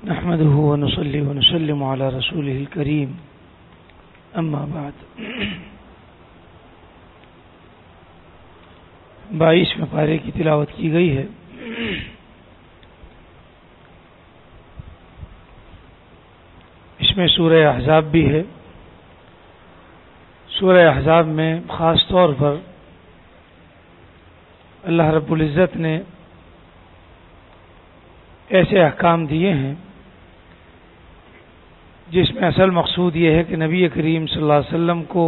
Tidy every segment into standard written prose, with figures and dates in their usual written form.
نحمده ونصلي ونسلم على رسوله الكريم اما بعد 22 پارے کی تلاوت کی گئی ہے. اس میں سورہ احزاب بھی ہے. سورہ احزاب میں خاص طور پر اللہ رب العزت نے ایسے احکام دیے ہیں جس میں اصل مقصود یہ ہے کہ نبی کریم صلی اللہ علیہ وسلم کو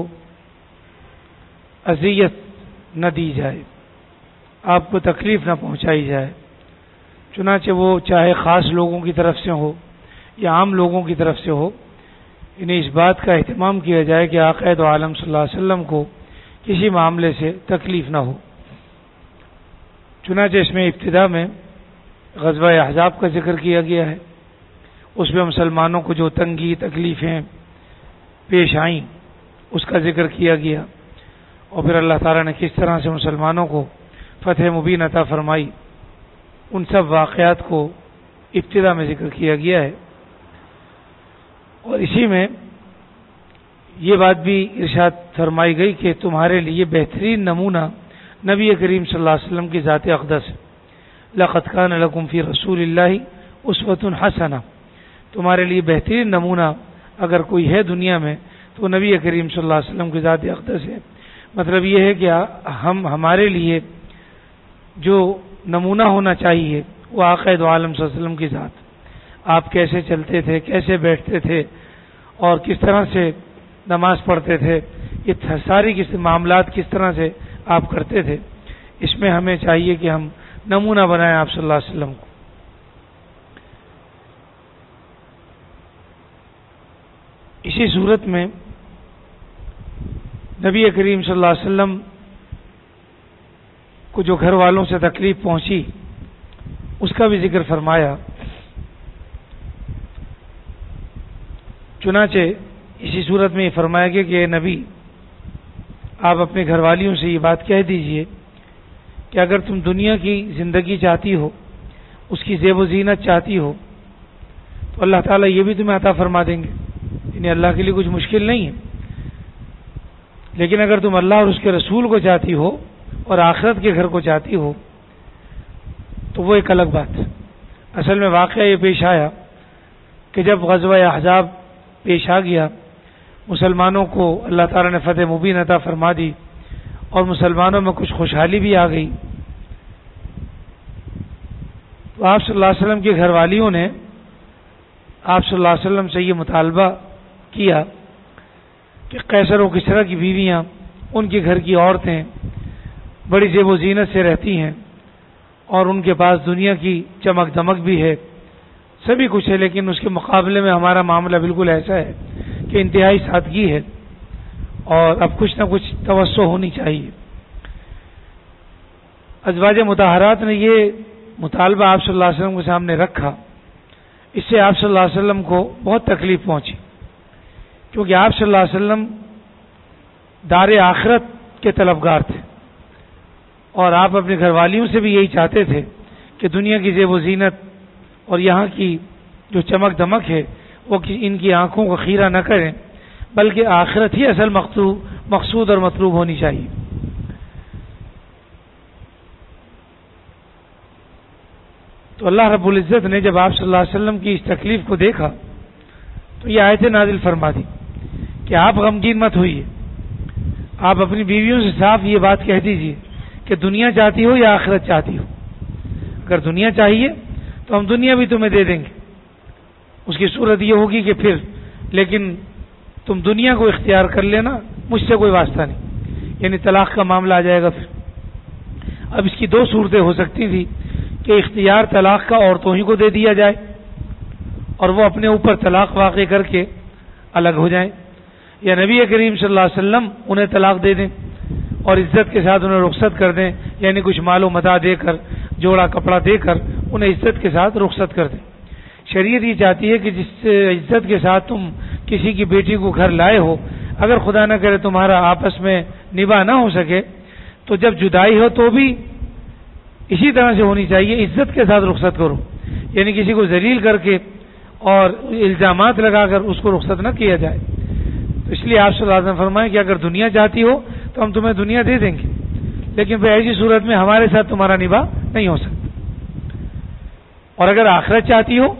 اذیت نہ دی جائے، آپ کو تکلیف نہ پہنچائی جائے. چنانچہ وہ چاہے خاص لوگوں کی طرف سے ہو یا عام لوگوں کی طرف سے ہو، انہیں اس بات کا اہتمام کیا جائے کہ آقا دو عالم صلی اللہ علیہ وسلم کو کسی معاملے سے تکلیف نہ ہو. چنانچہ اس میں ابتدا میں غزوہ احزاب کا ذکر کیا گیا ہے. اس میں مسلمانوں کو جو تنگی تکلیفیں پیش آئیں اس کا ذکر کیا گیا، اور پھر اللہ تعالیٰ نے کس طرح سے مسلمانوں کو فتح مبین عطا فرمائی، ان سب واقعات کو ابتدا میں ذکر کیا گیا ہے. اور اسی میں یہ بات بھی ارشاد فرمائی گئی کہ تمہارے لیے بہترین نمونہ نبی کریم صلی اللہ علیہ وسلم کی ذات اقدس، لقد کان لکم فی رسول اللہ اسوۃ حسنہ، تمہارے لیے بہترین نمونہ اگر کوئی ہے دنیا میں تو نبی کریم صلی اللہ علیہ وسلم کی ذات اقدس ہے. مطلب یہ ہے کہ ہمارے لیے جو نمونہ ہونا چاہیے وہ آقا دو عالم صلی اللہ علیہ وسلم کی ذات. آپ کیسے چلتے تھے، کیسے بیٹھتے تھے اور کس طرح سے نماز پڑھتے تھے، یہ ساری معاملات کس طرح سے آپ کرتے تھے، اس میں ہمیں چاہیے کہ ہم نمونہ بنائیں آپ صلی اللہ علیہ وسلم کو. اسی صورت میں نبی کریم صلی اللہ علیہ وسلم کو جو گھر والوں سے تکلیف پہنچی اس کا بھی ذکر فرمایا. چنانچہ اسی صورت میں یہ فرمایا گیا کہ اے نبی، آپ اپنے گھر والیوں سے یہ بات کہہ دیجئے کہ اگر تم دنیا کی زندگی چاہتی ہو، اس کی زیب و زینت چاہتی ہو تو اللہ تعالیٰ یہ بھی تمہیں عطا فرما دیں گے. یعنی اللہ کے لیے کچھ مشکل نہیں ہے. لیکن اگر تم اللہ اور اس کے رسول کو چاہتی ہو اور آخرت کے گھر کو چاہتی ہو تو وہ ایک الگ بات. اصل میں واقعہ یہ پیش آیا کہ جب غزوہ احزاب پیش آ گیا، مسلمانوں کو اللہ تعالیٰ نے فتح مبین عطا فرما دی اور مسلمانوں میں کچھ خوشحالی بھی آ گئی. تو آپ صلی اللہ علیہ وسلم کے گھر والیوں نے آپ صلی اللہ علیہ وسلم سے یہ مطالبہ کیا کہ قیصر و کسریٰ کی بیویاں، ان کے گھر کی عورتیں بڑی زیب و زینت سے رہتی ہیں اور ان کے پاس دنیا کی چمک دمک بھی ہے، سبھی کچھ ہے، لیکن اس کے مقابلے میں ہمارا معاملہ بالکل ایسا ہے کہ انتہائی سادگی ہے اور اب کچھ نہ کچھ توسع ہونی چاہیے. ازواج مطہرات نے یہ مطالبہ آپ صلی اللہ علیہ وسلم کے سامنے رکھا. اس سے آپ صلی اللہ علیہ وسلم کو بہت تکلیف پہنچی، کیونکہ آپ صلی اللہ علیہ وسلم دار آخرت کے طلبگار تھے اور آپ اپنے گھر والیوں سے بھی یہی چاہتے تھے کہ دنیا کی زیب و زینت اور یہاں کی جو چمک دمک ہے وہ ان کی آنکھوں کو خیرہ نہ کریں، بلکہ آخرت ہی اصل مقصود اور مطلوب ہونی چاہیے. تو اللہ رب العزت نے جب آپ صلی اللہ علیہ وسلم کی اس تکلیف کو دیکھا تو یہ آیت نازل فرما دی کہ آپ غمگین مت ہوئیے، آپ اپنی بیویوں سے صاف یہ بات کہہ دیجئے کہ دنیا چاہتی ہو یا آخرت چاہتی ہو. اگر دنیا چاہیے تو ہم دنیا بھی تمہیں دے دیں گے. اس کی صورت یہ ہوگی کہ پھر لیکن تم دنیا کو اختیار کر لینا، مجھ سے کوئی واسطہ نہیں. یعنی طلاق کا معاملہ آ جائے گا. پھر اب اس کی دو صورتیں ہو سکتی تھی کہ اختیار طلاق کا عورتوں ہی کو دے دیا جائے اور وہ اپنے اوپر طلاق واقع کر کے الگ ہو جائیں، یا نبی کریم صلی اللہ علیہ وسلم انہیں طلاق دے دیں اور عزت کے ساتھ انہیں رخصت کر دیں. یعنی کچھ مال و متاع دے کر، جوڑا کپڑا دے کر انہیں عزت کے ساتھ رخصت کر دیں. شریعت یہ چاہتی ہے کہ جس عزت کے ساتھ تم کسی کی بیٹی کو گھر لائے ہو، اگر خدا نہ کرے تمہارا آپس میں نباہ نہ ہو سکے تو جب جدائی ہو تو بھی اسی طرح سے ہونی چاہیے، عزت کے ساتھ رخصت کرو. یعنی کسی کو ذلیل کر کے اور الزامات لگا کر اس کو رخصت نہ کیا جائے. تو اس لیے آپ صلی اللہ علیہ وسلم فرمائیں کہ اگر دنیا چاہتی ہو تو ہم تمہیں دنیا دے دیں گے، لیکن پھر ایسی صورت میں ہمارے ساتھ تمہارا نباہ نہیں ہو سکتا. اور اگر آخرت چاہتی ہو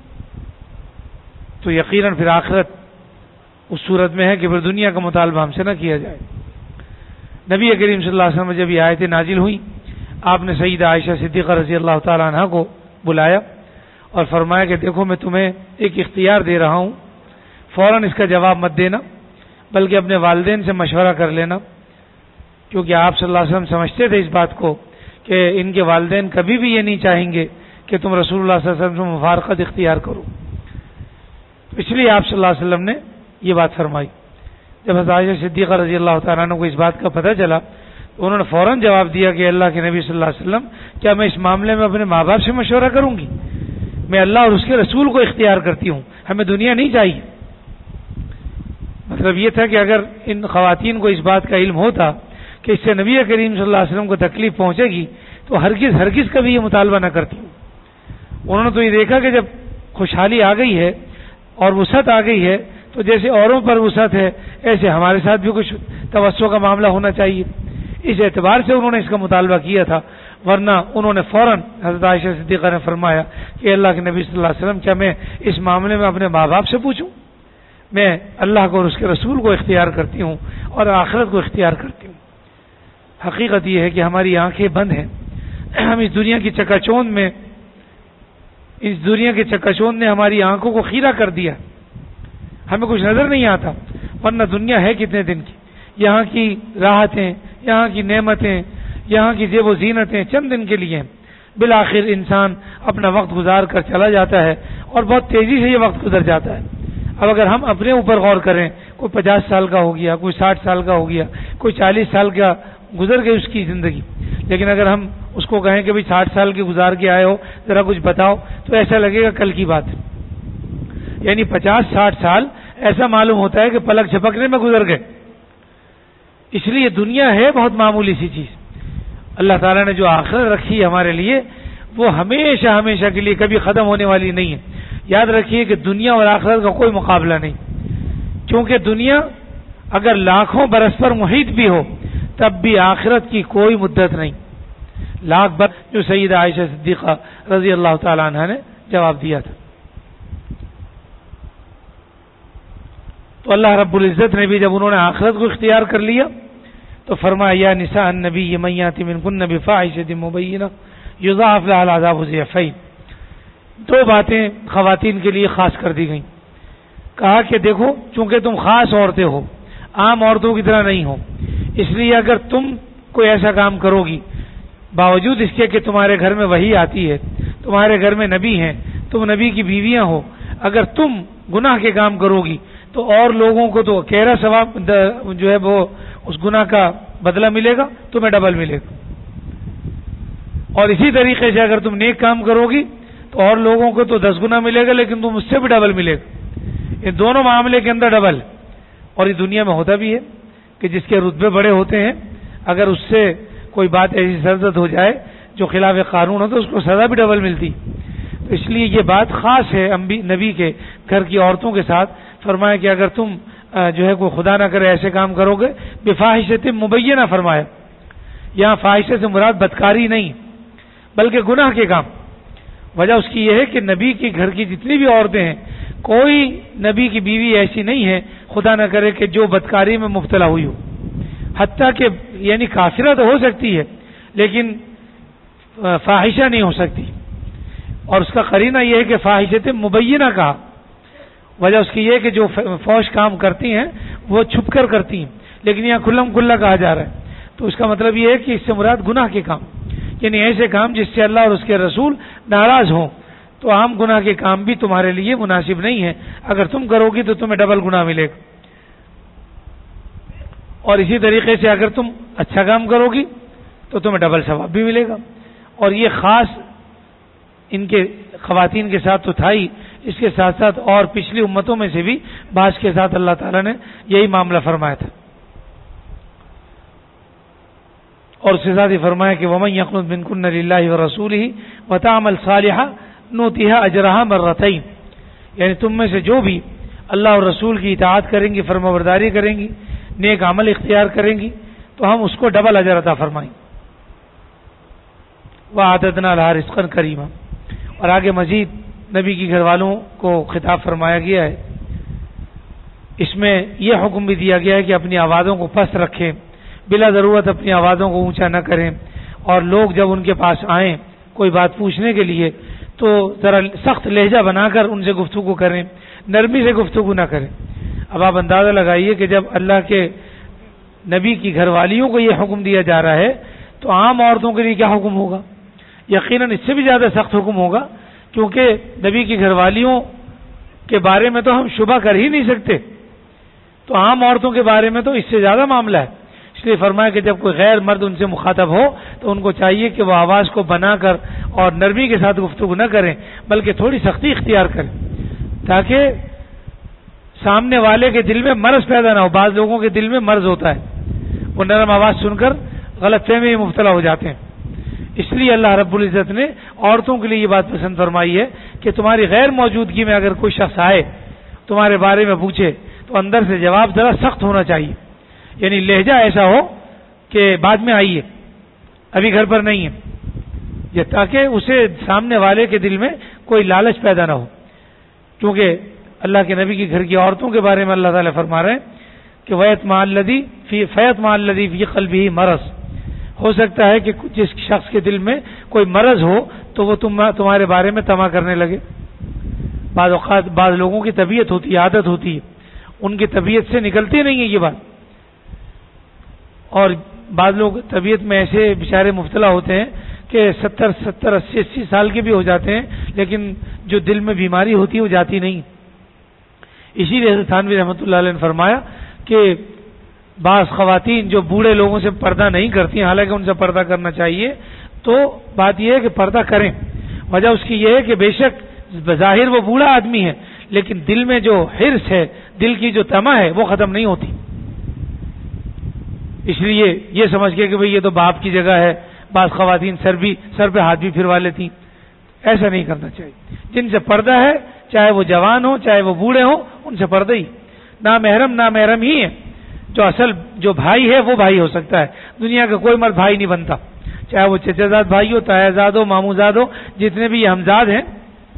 تو یقیناً پھر آخرت اس صورت میں ہے کہ پھر دنیا کا مطالبہ ہم سے نہ کیا جائے. نبی کریم صلی اللہ علیہ وسلم جب یہ آیتیں نازل ہوئی، آپ نے سیدہ عائشہ صدیقہ رضی اللہ تعالیٰ عنہ کو بلایا اور فرمایا کہ دیکھو میں تمہیں ایک اختیار دے رہا ہوں، فوراً اس کا جواب مت دینا، بلکہ اپنے والدین سے مشورہ کر لینا، کیونکہ آپ صلی اللہ علیہ وسلم سمجھتے تھے اس بات کو کہ ان کے والدین کبھی بھی یہ نہیں چاہیں گے کہ تم رسول اللہ صلی اللہ علیہ وسلم سے مفارقت اختیار کرو. اس لیے آپ صلی اللہ علیہ وسلم نے یہ بات فرمائی. جب حضرت عائشہ صدیقہ رضی اللہ تعالیٰ عنہ کو اس بات کا پتہ چلا تو انہوں نے فوراً جواب دیا کہ اللہ کے نبی صلی اللہ علیہ وسلم، کیا میں اس معاملے میں اپنے ماں باپ سے مشورہ کروں گی؟ میں اللہ اور اس کے رسول کو اختیار کرتی ہوں، ہمیں دنیا نہیں چاہیے. مطلب یہ تھا کہ اگر ان خواتین کو اس بات کا علم ہوتا کہ اس سے نبی کریم صلی اللہ علیہ وسلم کو تکلیف پہنچے گی تو ہرگز کبھی یہ مطالبہ نہ کرتی. انہوں نے تو یہ دیکھا کہ جب خوشحالی آ گئی ہے اور وسعت آ گئی ہے تو جیسے اوروں پر وسعت ہے ایسے ہمارے ساتھ بھی کچھ توسع کا معاملہ ہونا چاہیے. اس اعتبار سے انہوں نے اس کا مطالبہ کیا تھا، ورنہ انہوں نے فوراً حضرت عائشہ صدیقہ نے فرمایا کہ اللہ کے نبی صلی اللہ علیہ وسلم، کیا میں اس معاملے میں اپنے ماں باپ سے پوچھوں؟ میں اللہ کو اور اس کے رسول کو اختیار کرتی ہوں اور آخرت کو اختیار کرتی ہوں. حقیقت یہ ہے کہ ہماری آنکھیں بند ہیں. ہم اس دنیا کی چکا چوند نے ہماری آنکھوں کو خیرہ کر دیا. ہمیں کچھ نظر نہیں آتا، ورنہ دنیا ہے کتنے دن کی. یہاں کی راحتیں، یہاں کی نعمتیں، یہاں کی زیب و زینتیں چند دن کے لیے ہیں. بالآخر انسان اپنا وقت گزار کر چلا جاتا ہے اور بہت تیزی سے یہ وقت گزر جاتا ہے. اب اگر ہم اپنے اوپر غور کریں، کوئی 50 سال کا ہو گیا، کوئی 60 سال کا ہو گیا، کوئی 40 سال کا گزر گئی اس کی زندگی، لیکن اگر ہم اس کو کہیں کہ بھئی 60 سال کے گزار کے آئے ہو، ذرا کچھ بتاؤ، تو ایسا لگے گا کل کی بات. یعنی 50-60 سال ایسا معلوم ہوتا ہے کہ پلک جھپکنے میں گزر گئے. اس لیے دنیا ہے بہت معمولی سی چیز. اللہ تعالیٰ نے جو آخرت رکھی ہے ہمارے لیے وہ ہمیشہ ہمیشہ کے لیے کبھی ختم ہونے والی نہیں ہے. یاد رکھیے کہ دنیا اور آخرت کا کوئی مقابلہ نہیں، کیونکہ دنیا اگر لاکھوں برس پر محیط بھی ہو تب بھی آخرت کی کوئی مدت نہیں. لاکھ برس جو سیدہ عائشہ صدیقہ رضی اللہ تعالیٰ عنہ نے جواب دیا تھا. تو اللہ رب العزت نے بھی جب انہوں نے آخرت کو اختیار کر لیا تو فرمایا یا نساء النبی من یأت منکن بفاحشۃ مبینہ یضاعف لها العذاب ضعفین. دو باتیں خواتین کے لیے خاص کر دی گئیں. کہا کہ دیکھو چونکہ تم خاص عورتیں ہو، عام عورتوں کی طرح نہیں ہو، اس لیے اگر تم کوئی ایسا کام کرو گی باوجود اس کے کہ تمہارے گھر میں وحی آتی ہے، تمہارے گھر میں نبی ہیں، تم نبی کی بیویاں ہو، اگر تم گناہ کے کام کرو گی تو اور لوگوں کو تو کہرا ثواب جو ہے وہ اس گناہ کا بدلہ ملے گا، تمہیں ڈبل ملے گا. اور اسی طریقے سے اگر تم نیک کام کرو گی تو اور لوگوں کو تو 10 گنا ملے گا، لیکن تم اس سے بھی ڈبل ملے گا. یہ دونوں معاملے کے اندر ڈبل. اور یہ دنیا میں ہوتا بھی ہے کہ جس کے رتبے بڑے ہوتے ہیں اگر اس سے کوئی بات ایسی سرزد ہو جائے جو خلاف قانون ہو تو اس کو سزا بھی ڈبل ملتی. تو اس لیے یہ بات خاص ہے نبی کے گھر کی عورتوں کے ساتھ. فرمایا کہ اگر تم جو ہے کوئی خدا نہ کرے ایسے کام کرو گے بفاحشۃ مبینہ، فرمایا یہاں فاحشہ سے مراد بدکاری نہیں بلکہ گناہ کے کام. وجہ اس کی یہ ہے کہ نبی کے گھر کی جتنی بھی عورتیں ہیں کوئی نبی کی بیوی ایسی نہیں ہے خدا نہ کرے کہ جو بدکاری میں مبتلا ہوئی ہو. حتیٰ کہ یعنی کافرہ تو ہو سکتی ہے لیکن فاحشہ نہیں ہو سکتی. اور اس کا قرینہ یہ ہے کہ فاحشۃ مبینہ کہا. وجہ اس کی یہ کہ جو فوش کام کرتی ہیں وہ چھپ کر کرتی ہیں، لیکن یہاں کھلم کھلا کہا جا رہا ہے. تو اس کا مطلب یہ ہے کہ اس سے مراد گناہ کے کام، یعنی ایسے کام جس سے اللہ اور اس کے رسول ناراض ہوں. تو عام گناہ کے کام بھی تمہارے لیے مناسب نہیں ہے. اگر تم کرو گی تو تمہیں ڈبل گناہ ملے گا. اور اسی طریقے سے اگر تم اچھا کام کرو گی تو تمہیں ڈبل ثواب بھی ملے گا. اور یہ خاص ان کے خواتین کے ساتھ تو تھا ہی، اس کے ساتھ ساتھ اور پچھلی امتوں میں سے بھی بعض کے ساتھ اللہ تعالیٰ نے یہی معاملہ فرمایا تھا. اور اس کے ساتھ ہی فرمایا کہ وَمَن يَقْنُتْ مِنكُنَّ لِلَّهِ وَرَسُولِهِ وَتَعْمَلْ صَالِحًا نُؤْتِهَا أَجْرَهَا مَرَّتَيْنِ. یعنی تم میں سے جو بھی اللہ اور رسول کی اطاعت کریں گی، فرمانبرداری کریں گی، نیک عمل اختیار کریں گی تو ہم اس کو ڈبل اجر عطا فرمائیں۔ وَأَعْتَدْنَا لَهَا رِزْقًا كَرِيمًا۔ اور آگے مزید نبی کی گھر والوں کو خطاب فرمایا گیا ہے، اس میں یہ حکم بھی دیا گیا ہے کہ اپنی آوازوں کو پست رکھیں، بلا ضرورت اپنی آوازوں کو اونچا نہ کریں، اور لوگ جب ان کے پاس آئیں کوئی بات پوچھنے کے لیے تو ذرا سخت لہجہ بنا کر ان سے گفتگو کریں، نرمی سے گفتگو نہ کریں۔ اب آپ اندازہ لگائیے کہ جب اللہ کے نبی کی گھر والیوں کو یہ حکم دیا جا رہا ہے تو عام عورتوں کے لیے کیا حکم ہوگا؟ یقیناً اس سے بھی زیادہ سخت حکم ہوگا، کیونکہ نبی کی گھر والیوں کے بارے میں تو ہم شبہ کر ہی نہیں سکتے، تو عام عورتوں کے بارے میں تو اس سے زیادہ معاملہ ہے۔ اس لیے فرمایا کہ جب کوئی غیر مرد ان سے مخاطب ہو تو ان کو چاہیے کہ وہ آواز کو بنا کر اور نرمی کے ساتھ گفتگو نہ کریں، بلکہ تھوڑی سختی اختیار کریں، تاکہ سامنے والے کے دل میں مرض پیدا نہ ہو۔ بعض لوگوں کے دل میں مرض ہوتا ہے، وہ نرم آواز سن کر غلط فہمی میں مبتلا ہو جاتے ہیں۔ اس لیے اللہ رب العزت نے عورتوں کے لیے یہ بات پسند فرمائی ہے کہ تمہاری غیر موجودگی میں اگر کوئی شخص آئے تمہارے بارے میں پوچھے تو اندر سے جواب ذرا سخت ہونا چاہیے، یعنی لہجہ ایسا ہو کہ بعد میں آئیے، ابھی گھر پر نہیں ہے، یہ تاکہ اسے سامنے والے کے دل میں کوئی لالچ پیدا نہ ہو۔ کیونکہ اللہ کے نبی کے گھر کی عورتوں کے بارے میں اللہ تعالیٰ فرما رہے ہیں کہ فَيَطْمَعَ الَّذِي فِي قَلْبِهِ مرض، ہو سکتا ہے کہ جس شخص کے دل میں کوئی مرض ہو تو وہ تمہارے بارے میں طمع کرنے لگے۔ بعض اوقات بعض لوگوں کی طبیعت ہوتی ہے، عادت ہوتی ہے، ان کی طبیعت سے نکلتی نہیں ہے یہ بات، اور بعض لوگ طبیعت میں ایسے بیچارے مبتلا ہوتے ہیں کہ 70 80 سال کے بھی ہو جاتے ہیں، لیکن جو دل میں بیماری ہوتی ہے وہ جاتی نہیں۔ اسی لیے تھانوی رحمۃ اللہ علیہ نے فرمایا کہ بعض خواتین جو بوڑھے لوگوں سے پردہ نہیں کرتی، حالانکہ ان سے پردہ کرنا چاہیے، تو بات یہ ہے کہ پردہ کریں۔ وجہ اس کی یہ ہے کہ بے شک بظاہر وہ بوڑھا آدمی ہے، لیکن دل میں جو حرص ہے، دل کی جو طمع ہے، وہ ختم نہیں ہوتی۔ اس لیے یہ سمجھ کے کہ بھئی یہ تو باپ کی جگہ ہے، بعض خواتین سر پہ ہاتھ بھی پھروا لیتی، ایسا نہیں کرنا چاہیے۔ جن سے پردہ ہے، چاہے وہ جوان ہو چاہے وہ بوڑھے ہو، ان سے پردہ ہی۔ نامحرم ہی ہے، جو اصل جو بھائی ہے وہ بھائی ہو سکتا ہے، دنیا کا کوئی مرد بھائی نہیں بنتا، چاہے وہ چچا زاد بھائی ہو، تایا زاد ہو، مامو زاد ہو، جتنے بھی یہ ہمزاد ہیں،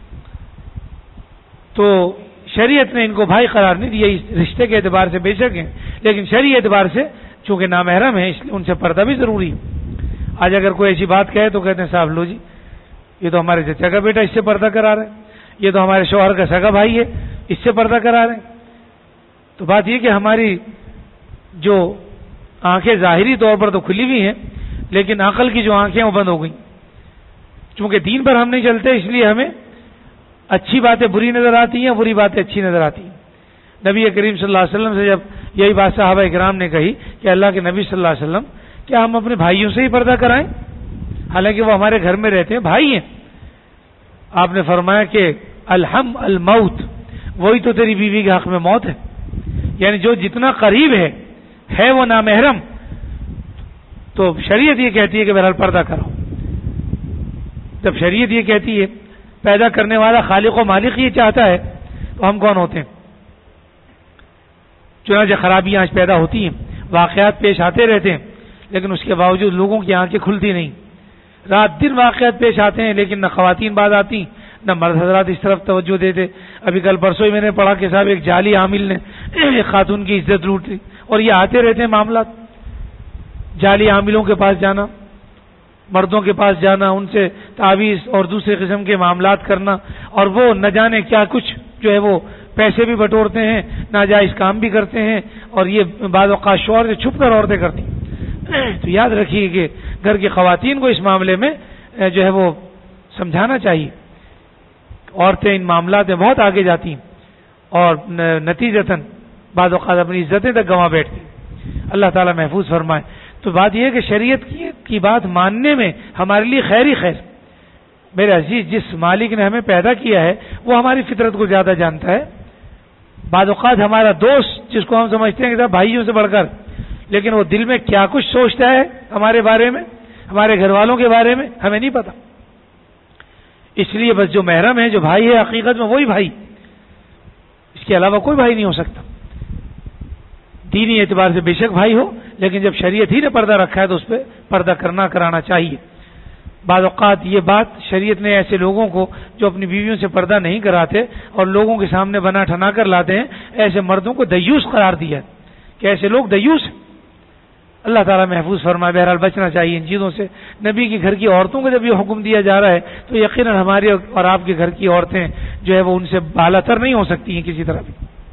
تو شریعت نے ان کو بھائی قرار نہیں دیا، اس رشتے کے اعتبار سے بے شک ہیں، لیکن شرعی اعتبار سے چونکہ نامحرم ہے اس لیے ان سے پردہ بھی ضروری ہے۔ آج اگر کوئی ایسی بات کہے تو کہتے ہیں صاحب لو جی، یہ تو ہمارے چچا کا بیٹا، اس سے پردہ کرا رہے ہیں، یہ تو ہمارے شوہر کا سگا بھائی ہے، اس سے پردہ کرا رہے ہیں۔ تو بات یہ کہ ہماری جو آنکھیں ظاہری طور پر تو کھلی ہوئی ہیں، لیکن عقل کی جو آنکھیں وہ بند ہو گئیں، چونکہ دین پر ہم نہیں چلتے، اس لیے ہمیں اچھی باتیں بری نظر آتی ہیں، بری باتیں اچھی نظر آتی ہیں۔ نبی کریم صلی اللہ علیہ وسلم سے جب یہی بات صحابہ کرام نے کہی کہ اللہ کے نبی صلی اللہ علیہ وسلم کیا ہم اپنے بھائیوں سے ہی پردہ کرائیں، حالانکہ وہ ہمارے گھر میں رہتے ہیں، بھائی ہیں؟ آپ نے فرمایا کہ الحم الموت، وہی تو تیری بیوی کے حق میں موت ہے، یعنی جو جتنا قریب ہے وہ نامحرم، تو شریعت یہ کہتی ہے کہ بہرحال پردہ کرو۔ جب شریعت یہ کہتی ہے، پیدا کرنے والا خالق و مالک یہ چاہتا ہے، تو ہم کون ہوتے ہیں؟ چنانچہ خرابیاں آج پیدا ہوتی ہیں، واقعات پیش آتے رہتے ہیں، لیکن اس کے باوجود لوگوں کی آنکھیں کھلتی نہیں، رات دن واقعات پیش آتے ہیں، لیکن نہ خواتین باز آتی نہ مرد حضرات اس طرف توجہ دیتے۔ ابھی کل پرسوں ہی میں نے پڑھا کہ صاحب ایک جعلی عامل نے ایک خاتون کی عزت لوٹ لی، اور یہ آتے رہتے ہیں معاملات، جعلی عاملوں کے پاس جانا، مردوں کے پاس جانا، ان سے تعویذ اور دوسرے قسم کے معاملات کرنا، اور وہ نہ جانے کیا کچھ جو ہے وہ پیسے بھی بٹورتے ہیں، ناجائز کام بھی کرتے ہیں، اور یہ بعض اوقات شوہر سے چھپ کر عورتیں کرتی ہیں۔ تو یاد رکھیے کہ گھر کی خواتین کو اس معاملے میں جو ہے وہ سمجھانا چاہیے۔ عورتیں ان معاملات میں بہت آگے جاتی ہیں اور نتیجتاً بعض اوقات اپنی عزتیں تک گنوا بیٹھتی ہیں۔ اللہ تعالیٰ محفوظ فرمائے۔ تو بات یہ ہے کہ شریعت کی بات ماننے میں ہمارے لیے خیر ہی خیر۔ میرے عزیز، جس مالک نے ہمیں پیدا کیا ہے وہ ہماری فطرت کو زیادہ جانتا ہے۔ بعض اوقات ہمارا دوست جس کو ہم سمجھتے ہیں کہ بھائیوں سے بڑھ کر، لیکن وہ دل میں کیا کچھ سوچتا ہے ہمارے بارے میں، ہمارے گھر والوں کے بارے میں ہمیں نہیں پتا۔ اس لیے بس جو محرم ہے، جو بھائی ہے، حقیقت میں وہی بھائی، کے علاوہ کوئی بھائی نہیں ہو سکتا. دینی اعتبار سے بے شک بھائی ہو، لیکن جب شریعت ہی نے پردہ رکھا ہے تو اس پہ پردہ کرانا چاہیے. بعض اوقات یہ بات شریعت نے ایسے لوگوں کو جو اپنی بیویوں سے پردہ نہیں کراتے اور لوگوں کے سامنے بنا ٹھنا کر لاتے ہیں، ایسے مردوں کو دیوس قرار دیا کہ ایسے لوگ دیوس ہیں. اللہ تعالیٰ محفوظ فرمائے. بہرحال بچنا چاہیے ان چیزوں سے. نبی کے گھر کی عورتوں کو جب یہ حکم دیا جا رہا ہے تو یقیناً ہمارے اور آپ کے گھر کی عورتیں جو ہے وہ ان سے بالا تر نہیں ہو سکتی ہیں کسی طرح بھی.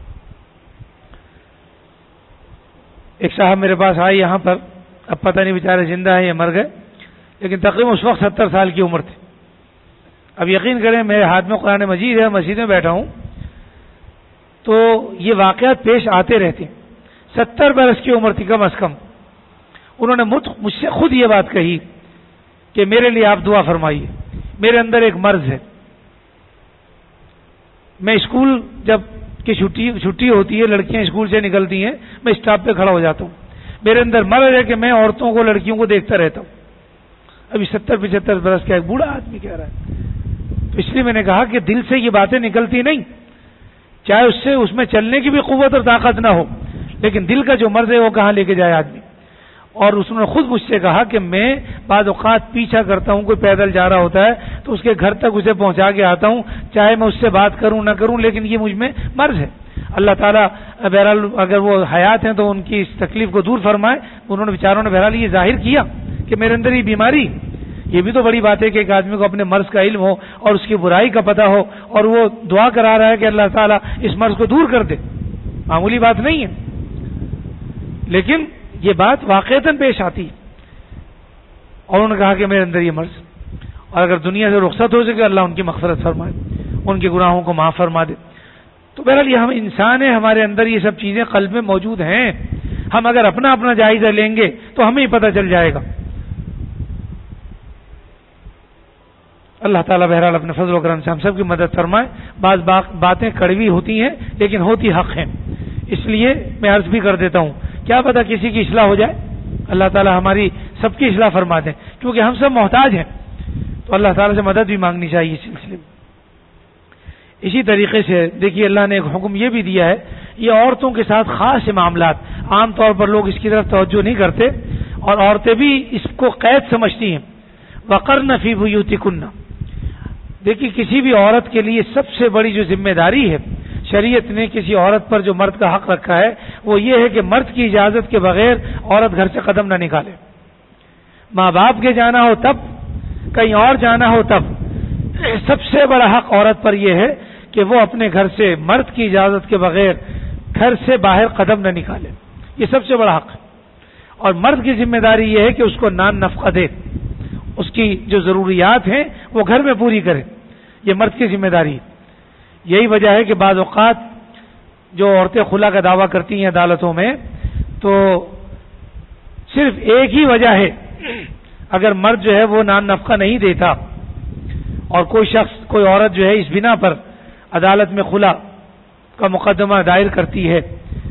ایک صاحب میرے پاس آئے یہاں پر، اب پتہ نہیں بیچارے زندہ ہیں یا مر گئے، لیکن تقریباً اس وقت 70 سال کی عمر تھی. اب یقین کریں میرے ہاتھ میں قرآن مجید ہے، مسجد میں بیٹھا ہوں تو یہ واقعات پیش آتے رہتے ہیں. 70 برس کی عمر تھی کم از کم. انہوں نے مجھ سے خود یہ بات کہی کہ میرے لیے آپ دعا فرمائیے، میرے اندر ایک مرض ہے. میں اسکول جب کہ چھٹی ہوتی ہے، لڑکیاں اسکول سے نکلتی ہیں، میں اسٹاپ پہ کھڑا ہو جاتا ہوں. میرے اندر مرض ہے کہ میں عورتوں کو، لڑکیوں کو دیکھتا رہتا ہوں. ابھی 70-75 برس کا ایک بوڑھا آدمی کہہ رہا ہے. تو اس لیے میں نے کہا کہ دل سے یہ باتیں نکلتی نہیں، چاہے اس میں چلنے کی بھی قوت اور طاقت نہ ہو، لیکن دل کا جو مرض ہے وہ کہاں لے کے جائے آدمی. اور اس نے خود مجھ سے کہا کہ میں بعض اوقات پیچھا کرتا ہوں، کوئی پیدل جا رہا ہوتا ہے تو اس کے گھر تک اسے پہنچا کے آتا ہوں، چاہے میں اس سے بات کروں نہ کروں، لیکن یہ مجھ میں مرض ہے. اللہ تعالیٰ بہرحال اگر وہ حیات ہیں تو ان کی اس تکلیف کو دور فرمائے. انہوں نے بیچاروں نے بہرحال یہ ظاہر کیا کہ میرے اندر یہ بیماری. یہ بھی تو بڑی بات ہے کہ ایک آدمی کو اپنے مرض کا علم ہو اور اس کی برائی کا پتہ ہو اور وہ دعا کرا رہا ہے کہ اللہ تعالیٰ اس مرض کو دور کر دے. معمولی بات نہیں ہے، لیکن یہ بات واقعتاً پیش آتی. اور انہوں نے کہا کہ میرے اندر یہ مرض، اور اگر دنیا سے رخصت ہو سکے اللہ ان کی مغفرت فرمائے، ان کے گناہوں کو معاف فرما دے. تو بہرحال یہ ہم انسان ہیں، ہمارے اندر یہ سب چیزیں قلب میں موجود ہیں. ہم اگر اپنا جائزہ لیں گے تو ہمیں ہی پتہ چل جائے گا. اللہ تعالیٰ بہرحال اپنے فضل و کرم سے ہم سب کی مدد فرمائے. بعض باتیں کڑوی ہوتی ہیں لیکن ہوتی حق ہیں، اس لیے میں عرض بھی کر دیتا ہوں، کیا پتہ کسی کی اصلاح ہو جائے. اللہ تعالیٰ ہماری سب کی اصلاح فرما دیں، کیونکہ ہم سب محتاج ہیں. تو اللہ تعالیٰ سے مدد بھی مانگنی چاہیے اس سلسلے میں. اسی طریقے سے دیکھیے اللہ نے ایک حکم یہ بھی دیا ہے، یہ عورتوں کے ساتھ خاص معاملات، عام طور پر لوگ اس کی طرف توجہ نہیں کرتے اور عورتیں بھی اس کو قید سمجھتی ہیں. وقرن فی بیوتکن، دیکھیے کسی بھی عورت کے لیے سب سے بڑی جو ذمہ داری ہے شریعت نے کسی عورت پر جو مرد کا حق رکھا ہے وہ یہ ہے کہ مرد کی اجازت کے بغیر عورت گھر سے قدم نہ نکالے. ماں باپ کے جانا ہو تب، کہیں اور جانا ہو تب. سب سے بڑا حق عورت پر یہ ہے کہ وہ اپنے گھر سے مرد کی اجازت کے بغیر گھر سے باہر قدم نہ نکالے. یہ سب سے بڑا حق ہے. اور مرد کی ذمہ داری یہ ہے کہ اس کو نان نفقہ دے، اس کی جو ضروریات ہیں وہ گھر میں پوری کرے. یہ مرد کی ذمہ داری ہے. یہی وجہ ہے کہ بعض اوقات جو عورتیں خلا کا دعویٰ کرتی ہیں عدالتوں میں تو صرف ایک ہی وجہ ہے، اگر مرد جو ہے وہ نان نفقہ نہیں دیتا اور کوئی شخص، کوئی عورت جو ہے اس بنا پر عدالت میں خلا کا مقدمہ دائر کرتی ہے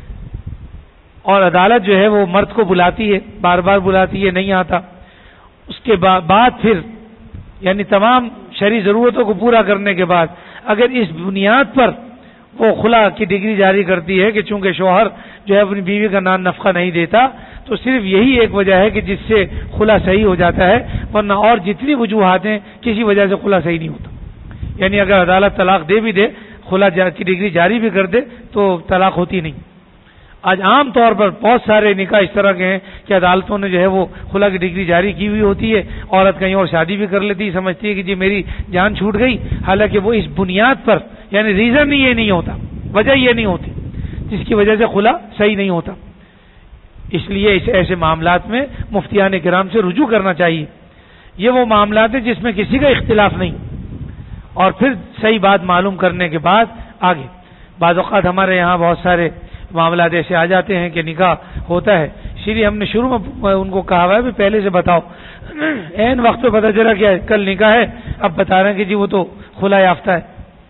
اور عدالت جو ہے وہ مرد کو بلاتی ہے، بار بار بلاتی ہے، نہیں آتا، اس کے بعد پھر یعنی تمام شرعی ضرورتوں کو پورا کرنے کے بعد اگر اس بنیاد پر وہ خلا کی ڈگری جاری کرتی ہے کہ چونکہ شوہر جو ہے اپنی بیوی کا نان نفقہ نہیں دیتا، تو صرف یہی ایک وجہ ہے کہ جس سے خلا صحیح ہو جاتا ہے، ورنہ اور جتنی وجوہات ہیں کسی وجہ سے خلا صحیح نہیں ہوتا. یعنی اگر عدالت طلاق دے بھی دے، خلا کی ڈگری جاری بھی کر دے تو طلاق ہوتی نہیں. آج عام طور پر بہت سارے نکاح اس طرح کے ہیں کہ عدالتوں نے جو ہے وہ خلا کی ڈگری جاری کی ہوئی ہوتی ہے، عورت کہیں اور شادی بھی کر لیتی ہے، سمجھتی ہے کہ جی میری جان چھوٹ گئی، حالانکہ وہ اس بنیاد پر یعنی ریزن یہ نہیں ہوتا، وجہ یہ نہیں ہوتی جس کی وجہ سے خلا صحیح نہیں ہوتا. اس لیے ایسے معاملات میں مفتیان کرام سے رجوع کرنا چاہیے. یہ وہ معاملات ہیں جس میں کسی کا اختلاف نہیں، اور پھر صحیح بات معلوم کرنے کے بعد آگے. بعض اوقات ہمارے یہاں بہت سارے معاملات ایسے آ جاتے ہیں کہ نکاح ہوتا ہے، اسی لیے ہم نے شروع میں ان کو کہا ہوا ہے پہلے سے بتاؤ. عین وقت پہ پتہ چلا کہ کل نکاح ہے، اب بتا رہے ہیں کہ جی وہ تو خلا یافتہ ہے.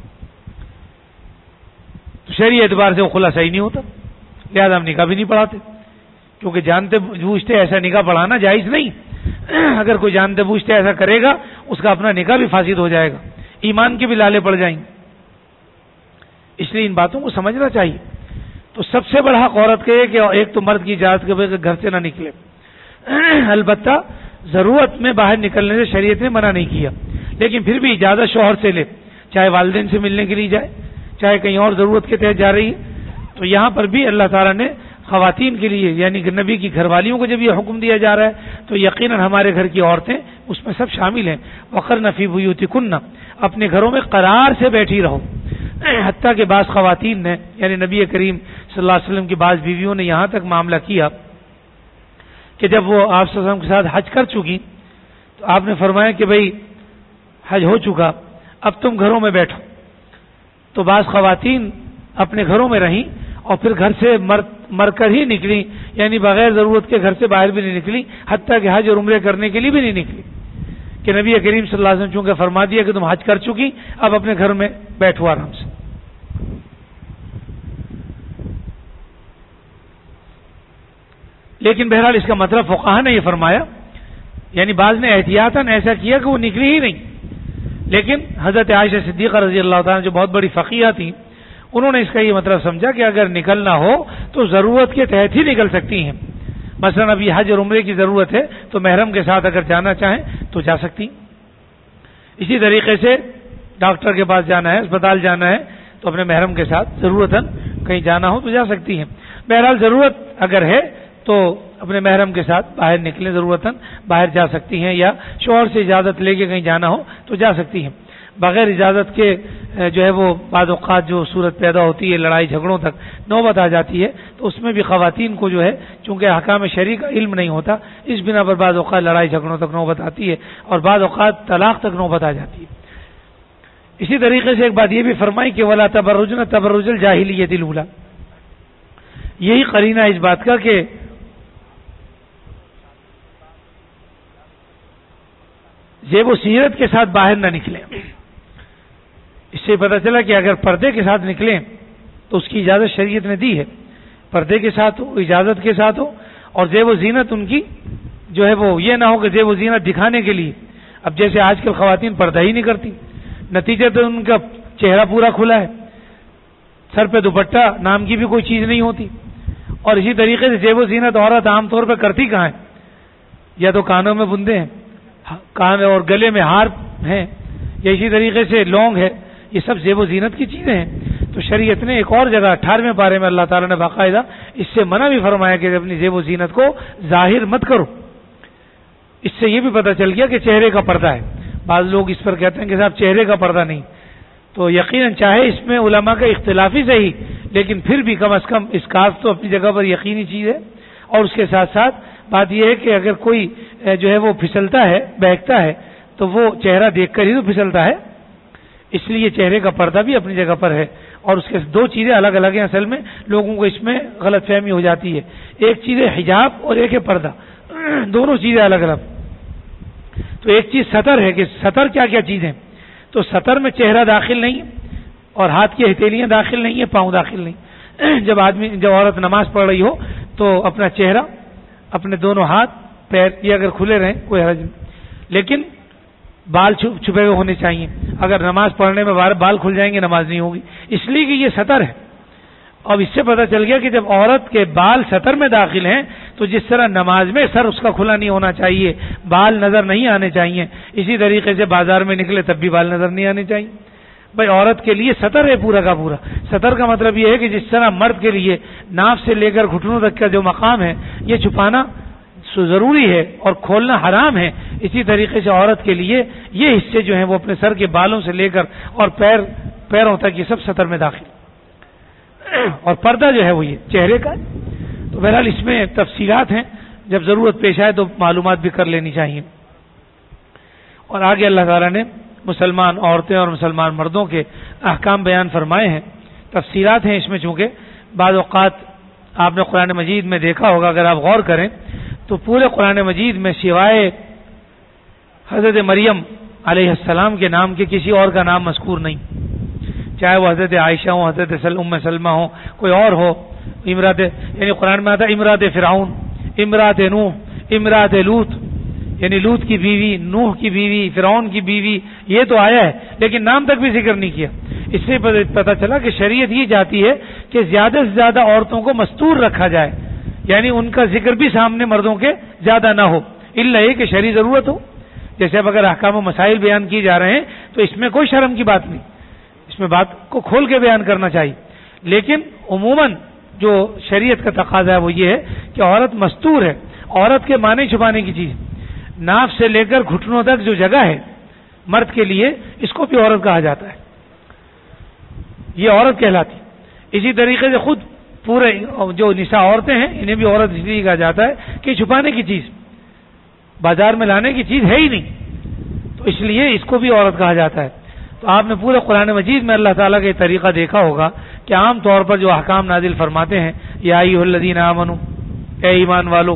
تو شرعی اعتبار سے وہ خلا صحیح نہیں ہوتا، لہٰذا ہم نکاح بھی نہیں پڑھاتے، کیونکہ جانتے بوجھتے ایسا نکاح پڑھانا جائز نہیں. اگر کوئی جانتے بوجھتے ایسا کرے گا اس کا اپنا نکاح بھی فاسد ہو جائے گا، ایمان کے بھی لالے پڑ جائیں گے. اس اس لیے ان باتوں کو سمجھنا چاہیے. تو سب سے بڑا حق عورت کا ہے کہ ایک تو مرد کی اجازت کے بغیر گھر سے نہ نکلے. البتہ ضرورت میں باہر نکلنے سے شریعت نے منع نہیں کیا, لیکن پھر بھی اجازت شوہر سے لے, چاہے والدین سے ملنے کے لیے جائے, چاہے کہیں اور ضرورت کے تحت جا رہی ہے. تو یہاں پر بھی اللہ تعالیٰ نے خواتین کے لیے یعنی کہ نبی کی گھر والیوں کو جب یہ حکم دیا جا رہا ہے تو یقیناً ہمارے گھر کی عورتیں اس میں سب شامل ہیں. وقرن فی بیوتکن, اپنے گھروں میں قرار سے بیٹھی رہو. حتیٰ کہ بعض خواتین نے یعنی نبی کریم صلی اللہ علیہ وسلم کی بعض بیویوں نے یہاں تک معاملہ کیا کہ جب وہ آپ صلی اللہ علیہ وسلم کے ساتھ حج کر چکی تو آپ نے فرمایا کہ بھئی حج ہو چکا, اب تم گھروں میں بیٹھو. تو بعض خواتین اپنے گھروں میں رہیں اور پھر گھر سے مر کر ہی نکلی, یعنی بغیر ضرورت کے گھر سے باہر بھی نہیں نکلی, حتیٰ کہ حج اور عمرے کرنے کے لیے بھی نہیں نکلی کہ نبی کریم صلی اللہ علیہ وسلم چونکہ فرما دیا کہ تم حج کر چکی, اب اپنے گھر میں بیٹھو آرام سے. لیکن بہرحال اس کا مطلب فقہا نے یہ فرمایا, یعنی بعض نے احتیاطاً ایسا کیا کہ وہ نکلی ہی نہیں, لیکن حضرت عائشہ صدیقہ رضی اللہ تعالیٰ جو بہت بڑی فقیہ تھیں انہوں نے اس کا یہ مطلب سمجھا کہ اگر نکلنا ہو تو ضرورت کے تحت ہی نکل سکتی ہیں. مثلا ابھی حج اور عمرے کی ضرورت ہے تو محرم کے ساتھ اگر جانا چاہیں تو جا سکتی. اسی طریقے سے ڈاکٹر کے پاس جانا ہے, اسپتال جانا ہے تو اپنے محرم کے ساتھ ضرورتاً کہیں جانا ہو تو جا سکتی ہیں. بہرحال ضرورت اگر ہے تو اپنے محرم کے ساتھ باہر نکلیں, ضرورتاً باہر جا سکتی ہیں, یا شوہر سے اجازت لے کے کہیں جانا ہو تو جا سکتی ہیں. بغیر اجازت کے جو ہے وہ بعض اوقات جو صورت پیدا ہوتی ہے لڑائی جھگڑوں تک نوبت آ جاتی ہے, تو اس میں بھی خواتین کو جو ہے چونکہ احکام شرعی کا علم نہیں ہوتا, اس بنا پر بعض اوقات لڑائی جھگڑوں تک نوبت آتی ہے اور بعض اوقات طلاق تک نوبت آ جاتی ہے. اسی طریقے سے ایک بات یہ بھی فرمائی کہ ولا تبرجن تبرج الجاہلیۃ الاولی, یہی قرینہ اس بات کا کہ زیب و زینت کے ساتھ باہر نہ نکلیں. اس سے پتہ چلا کہ اگر پردے کے ساتھ نکلیں تو اس کی اجازت شریعت نے دی ہے, پردے کے ساتھ ہو, اجازت کے ساتھ ہو, اور زیب و زینت ان کی جو ہے وہ یہ نہ ہو کہ زیب و زینت دکھانے کے لیے. اب جیسے آج کل خواتین پردہ ہی نہیں کرتی, نتیجہ تو ان کا چہرہ پورا کھلا ہے, سر پہ دوپٹہ نام کی بھی کوئی چیز نہیں ہوتی. اور اسی طریقے سے زیب و زینت عورت عام طور پہ کرتی کہاں ہے, یا تو کانوں میں بندے ہیں, کان اور گلے میں ہار ہیں, یا اسی طریقے سے لونگ ہے, یہ سب زیب و زینت کی چیزیں ہیں. تو شریعت نے ایک اور جگہ 18ویں پارے میں اللہ تعالیٰ نے باقاعدہ اس سے منع بھی فرمایا کہ اپنی زیب و زینت کو ظاہر مت کرو. اس سے یہ بھی پتہ چل گیا کہ چہرے کا پردہ ہے. بعض لوگ اس پر کہتے ہیں کہ صاحب چہرے کا پردہ نہیں, تو یقیناً چاہے اس میں علماء کا اختلافی صحیح, لیکن پھر بھی کم از کم اسکارف تو اپنی جگہ پر یقینی چیز ہے. اور اس کے ساتھ ساتھ بات یہ ہے کہ اگر کوئی جو ہے وہ پھسلتا ہے, بہکتا ہے, تو وہ چہرہ دیکھ کر ہی تو پھسلتا ہے, اس لیے چہرے کا پردہ بھی اپنی جگہ پر ہے. اور اس کے دو چیزیں الگ الگ ہیں. اصل میں لوگوں کو اس میں غلط فہمی ہو جاتی ہے, ایک چیز ہے حجاب اور ایک ہے پردہ, دونوں چیزیں الگ الگ. تو ایک چیز سطر ہے کہ سطر کیا کیا چیز ہے, تو سطر میں چہرہ داخل نہیں اور ہاتھ کی ہتھیلیاں داخل نہیں ہے, پاؤں داخل نہیں. جب عورت نماز پڑھ رہی ہو تو اپنا چہرہ, اپنے دونوں ہاتھ پیر یہ اگر کھلے رہیں کوئی حرج نہیں, لیکن بال چھپے ہوئے ہونے چاہیے. اگر نماز پڑھنے میں بال کھل جائیں گے نماز نہیں ہوگی, اس لیے کہ یہ سطر ہے. اب اس سے پتہ چل گیا کہ جب عورت کے بال سطر میں داخل ہیں تو جس طرح نماز میں سر اس کا کھلا نہیں ہونا چاہیے, بال نظر نہیں آنے چاہیے, اسی طریقے سے بازار میں نکلے تب بھی بال نظر نہیں آنے چاہیے. بھائی عورت کے لیے سطر ہے پورا کا پورا. سطر کا مطلب یہ ہے کہ جس طرح مرد کے لیے ناف سے لے کر گھٹنوں تک کا جو مقام ہے یہ چھپانا ضروری ہے اور کھولنا حرام ہے, اسی طریقے سے عورت کے لیے یہ حصے جو ہیں وہ اپنے سر کے بالوں سے لے کر اور پیروں تک یہ سب سطر میں داخل. اور پردہ جو ہے وہ یہ چہرے کا. تو بہرحال اس میں تفصیلات ہیں, جب ضرورت پیش آئے تو معلومات بھی کر لینی چاہیے. اور آگے اللہ تعالیٰ نے مسلمان عورتیں اور مسلمان مردوں کے احکام بیان فرمائے ہیں. تفصیلات ہیں اس میں, چونکہ بعض اوقات آپ نے قرآن مجید میں دیکھا ہوگا, اگر آپ غور کریں تو پورے قرآن مجید میں سوائے حضرت مریم علیہ السلام کے نام کے کسی اور کا نام مذکور نہیں, چاہے وہ حضرت عائشہ ہو, حضرت ام سلمہ ہو, کوئی اور ہو. امرات یعنی قرآن میں آتا ہے امرات فرعون, امرات نوح, امرات لوط, یعنی لوط کی بیوی, نوح کی بیوی, فرعون کی بیوی, یہ تو آیا ہے لیکن نام تک بھی ذکر نہیں کیا. اس سے پتہ چلا کہ شریعت یہ چاہتی ہے کہ زیادہ سے زیادہ عورتوں کو مستور رکھا جائے، یعنی ان کا ذکر بھی سامنے مردوں کے زیادہ نہ ہو، الا یہ کہ شرعی ضرورت ہو. جیسے اب اگر احکام و مسائل بیان کیے جا رہے ہیں تو اس میں کوئی شرم کی بات نہیں، اس میں بات کو کھول کے بیان کرنا چاہیے. لیکن عموماً جو شریعت کا تقاضا ہے وہ یہ ہے کہ عورت مستور ہے. عورت کے معنی چھپانے کی چیز، ناف سے لے کر گھٹنوں تک جو جگہ ہے مرد کے لیے، اس کو بھی عورت کہا جاتا ہے، یہ عورت کہلاتی. اسی طریقے سے خود پورے جو نساء عورتیں ہیں انہیں بھی عورت اس لیے کہا جاتا ہے کہ چھپانے کی چیز، بازار میں لانے کی چیز ہے ہی نہیں، تو اس لیے اس کو بھی عورت کہا جاتا ہے. تو آپ نے پورے قرآن مجید میں اللہ تعالیٰ کا یہ طریقہ دیکھا ہوگا کہ عام طور پر جو احکام نازل فرماتے ہیں، یا ایھا الذین آمنوا، اے ایمان والو،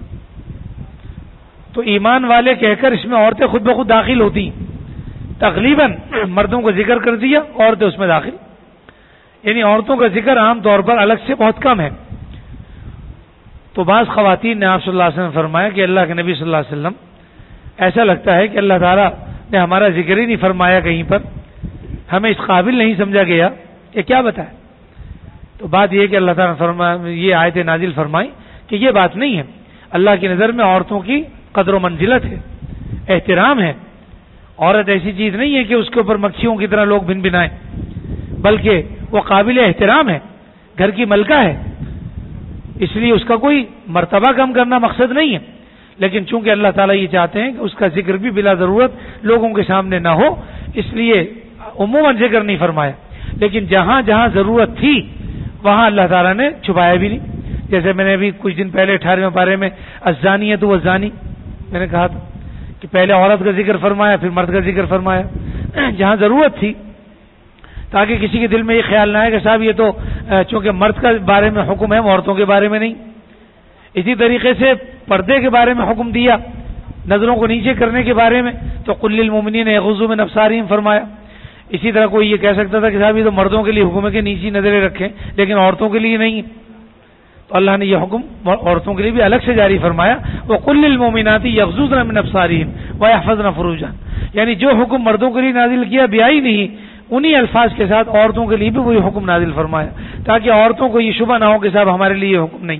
تو ایمان والے کہہ کر اس میں عورتیں خود بخود داخل ہوتی ہیں. تقریباً مردوں کو ذکر کر دیا، عورتیں اس میں داخل، یعنی عورتوں کا ذکر عام طور پر الگ سے بہت کم ہے. تو بعض خواتین نے آپ صلی اللہ علیہ وسلم فرمایا کہ اللہ کے نبی صلی اللہ علیہ وسلم، ایسا لگتا ہے کہ اللہ تعالیٰ نے ہمارا ذکر ہی نہیں فرمایا کہیں پر، ہمیں اس قابل نہیں سمجھا گیا کہ کیا بتائے. تو بات یہ کہ اللہ تعالیٰ نے فرمایا، یہ آیت نازل فرمائی کہ یہ بات نہیں ہے. اللہ کی نظر میں عورتوں کی قدر و منزلت ہے، احترام ہے. عورت ایسی چیز نہیں ہے کہ اس کے اوپر مکھیوں کی طرح لوگ بن بنائیں، بلکہ وہ قابل احترام ہے، گھر کی ملکہ ہے. اس لیے اس کا کوئی مرتبہ کم کرنا مقصد نہیں ہے، لیکن چونکہ اللہ تعالیٰ یہ چاہتے ہیں کہ اس کا ذکر بھی بلا ضرورت لوگوں کے سامنے نہ ہو، اس لیے عموماً ذکر نہیں فرمایا. لیکن جہاں جہاں ضرورت تھی وہاں اللہ تعالیٰ نے چھپایا بھی نہیں. جیسے میں نے ابھی کچھ دن پہلے 18ویں پارے میں الزانیۃ والزانی میں نے کہا تھا کہ پہلے عورت کا ذکر فرمایا پھر مرد کا ذکر فرمایا، جہاں ضرورت تھی، تاکہ کسی کے دل میں یہ خیال نہ آئے کہ صاحب یہ تو چونکہ مرد کے بارے میں حکم ہے عورتوں کے بارے میں نہیں. اسی طریقے سے پردے کے بارے میں حکم دیا، نظروں کو نیچے کرنے کے بارے میں، تو قل للمؤمنین یغضوا من ابصارہم فرمایا. اسی طرح کوئی یہ کہہ سکتا تھا کہ صاحب یہ تو مردوں کے لیے حکم ہے کہ نیچی نظریں رکھیں لیکن عورتوں کے لیے نہیں، تو اللہ نے یہ حکم عورتوں کے لیے بھی الگ سے جاری فرمایا. وقل للمؤمنات یغضضن من ابصارہن ویحفظن فروجہن، یعنی جو حکم مردوں کے لیے نازل کیا بیائی نہیں، انہی الفاظ کے ساتھ عورتوں کے لیے بھی وہی حکم نازل فرمایا، تاکہ عورتوں کو یہ شبہ نہ ہو کہ صاحب ہمارے لیے یہ حکم نہیں.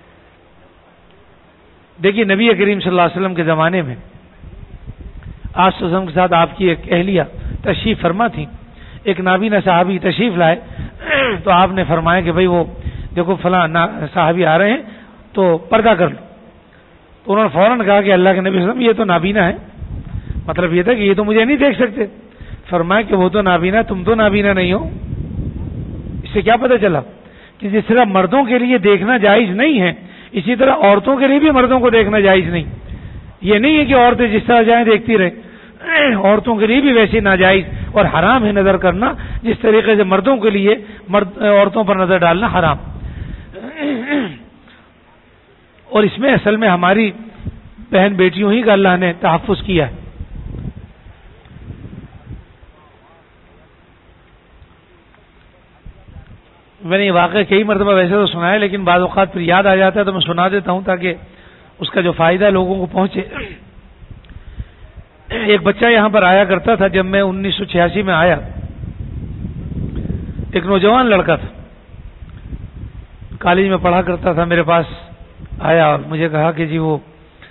دیکھیے نبی کریم صلی اللہ علیہ وسلم کے زمانے میں آپ صلی اللہ علیہ وسلم کے ساتھ آپ کی ایک اہلیہ تشریف فرما تھی. ایک نابینا صحابی تشریف لائے تو آپ نے فرمایا کہ بھئی وہ دیکھو فلاں صحابی آ رہے ہیں تو پردہ کر لو. تو انہوں نے فوراً کہا کہ اللہ کے نبی صلی اللہ علیہ وسلم یہ تو نابینا ہے. مطلب یہ تھا کہ یہ تو مجھے نہیں دیکھ سکتے. فرمایا کہ وہ تو نابینا، تم تو نابینا نہیں ہو. اس سے کیا پتہ چلا کہ جس طرح مردوں کے لیے دیکھنا جائز نہیں ہے اسی طرح عورتوں کے لیے بھی مردوں کو دیکھنا جائز نہیں. یہ نہیں ہے کہ عورتیں جس طرح جائیں دیکھتی رہیں، عورتوں کے لیے بھی ویسے ناجائز اور حرام ہے نظر کرنا جس طریقے سے مردوں کے لیے عورتوں پر نظر ڈالنا حرام. اور اس میں اصل میں ہماری بہن بیٹیوں ہی کا اللہ نے تحفظ کیا ہے. میں نے یہ واقعہ کئی مرتبہ ویسے تو سنا ہے لیکن بعض اوقات پھر یاد آ جاتا ہے تو میں سنا دیتا ہوں تاکہ اس کا جو فائدہ لوگوں کو پہنچے. ایک بچہ یہاں پر آیا کرتا تھا جب میں 1986 میں آیا. ایک نوجوان لڑکا تھا، کالج میں پڑھا کرتا تھا، میرے پاس آیا اور مجھے کہا کہ جی وہ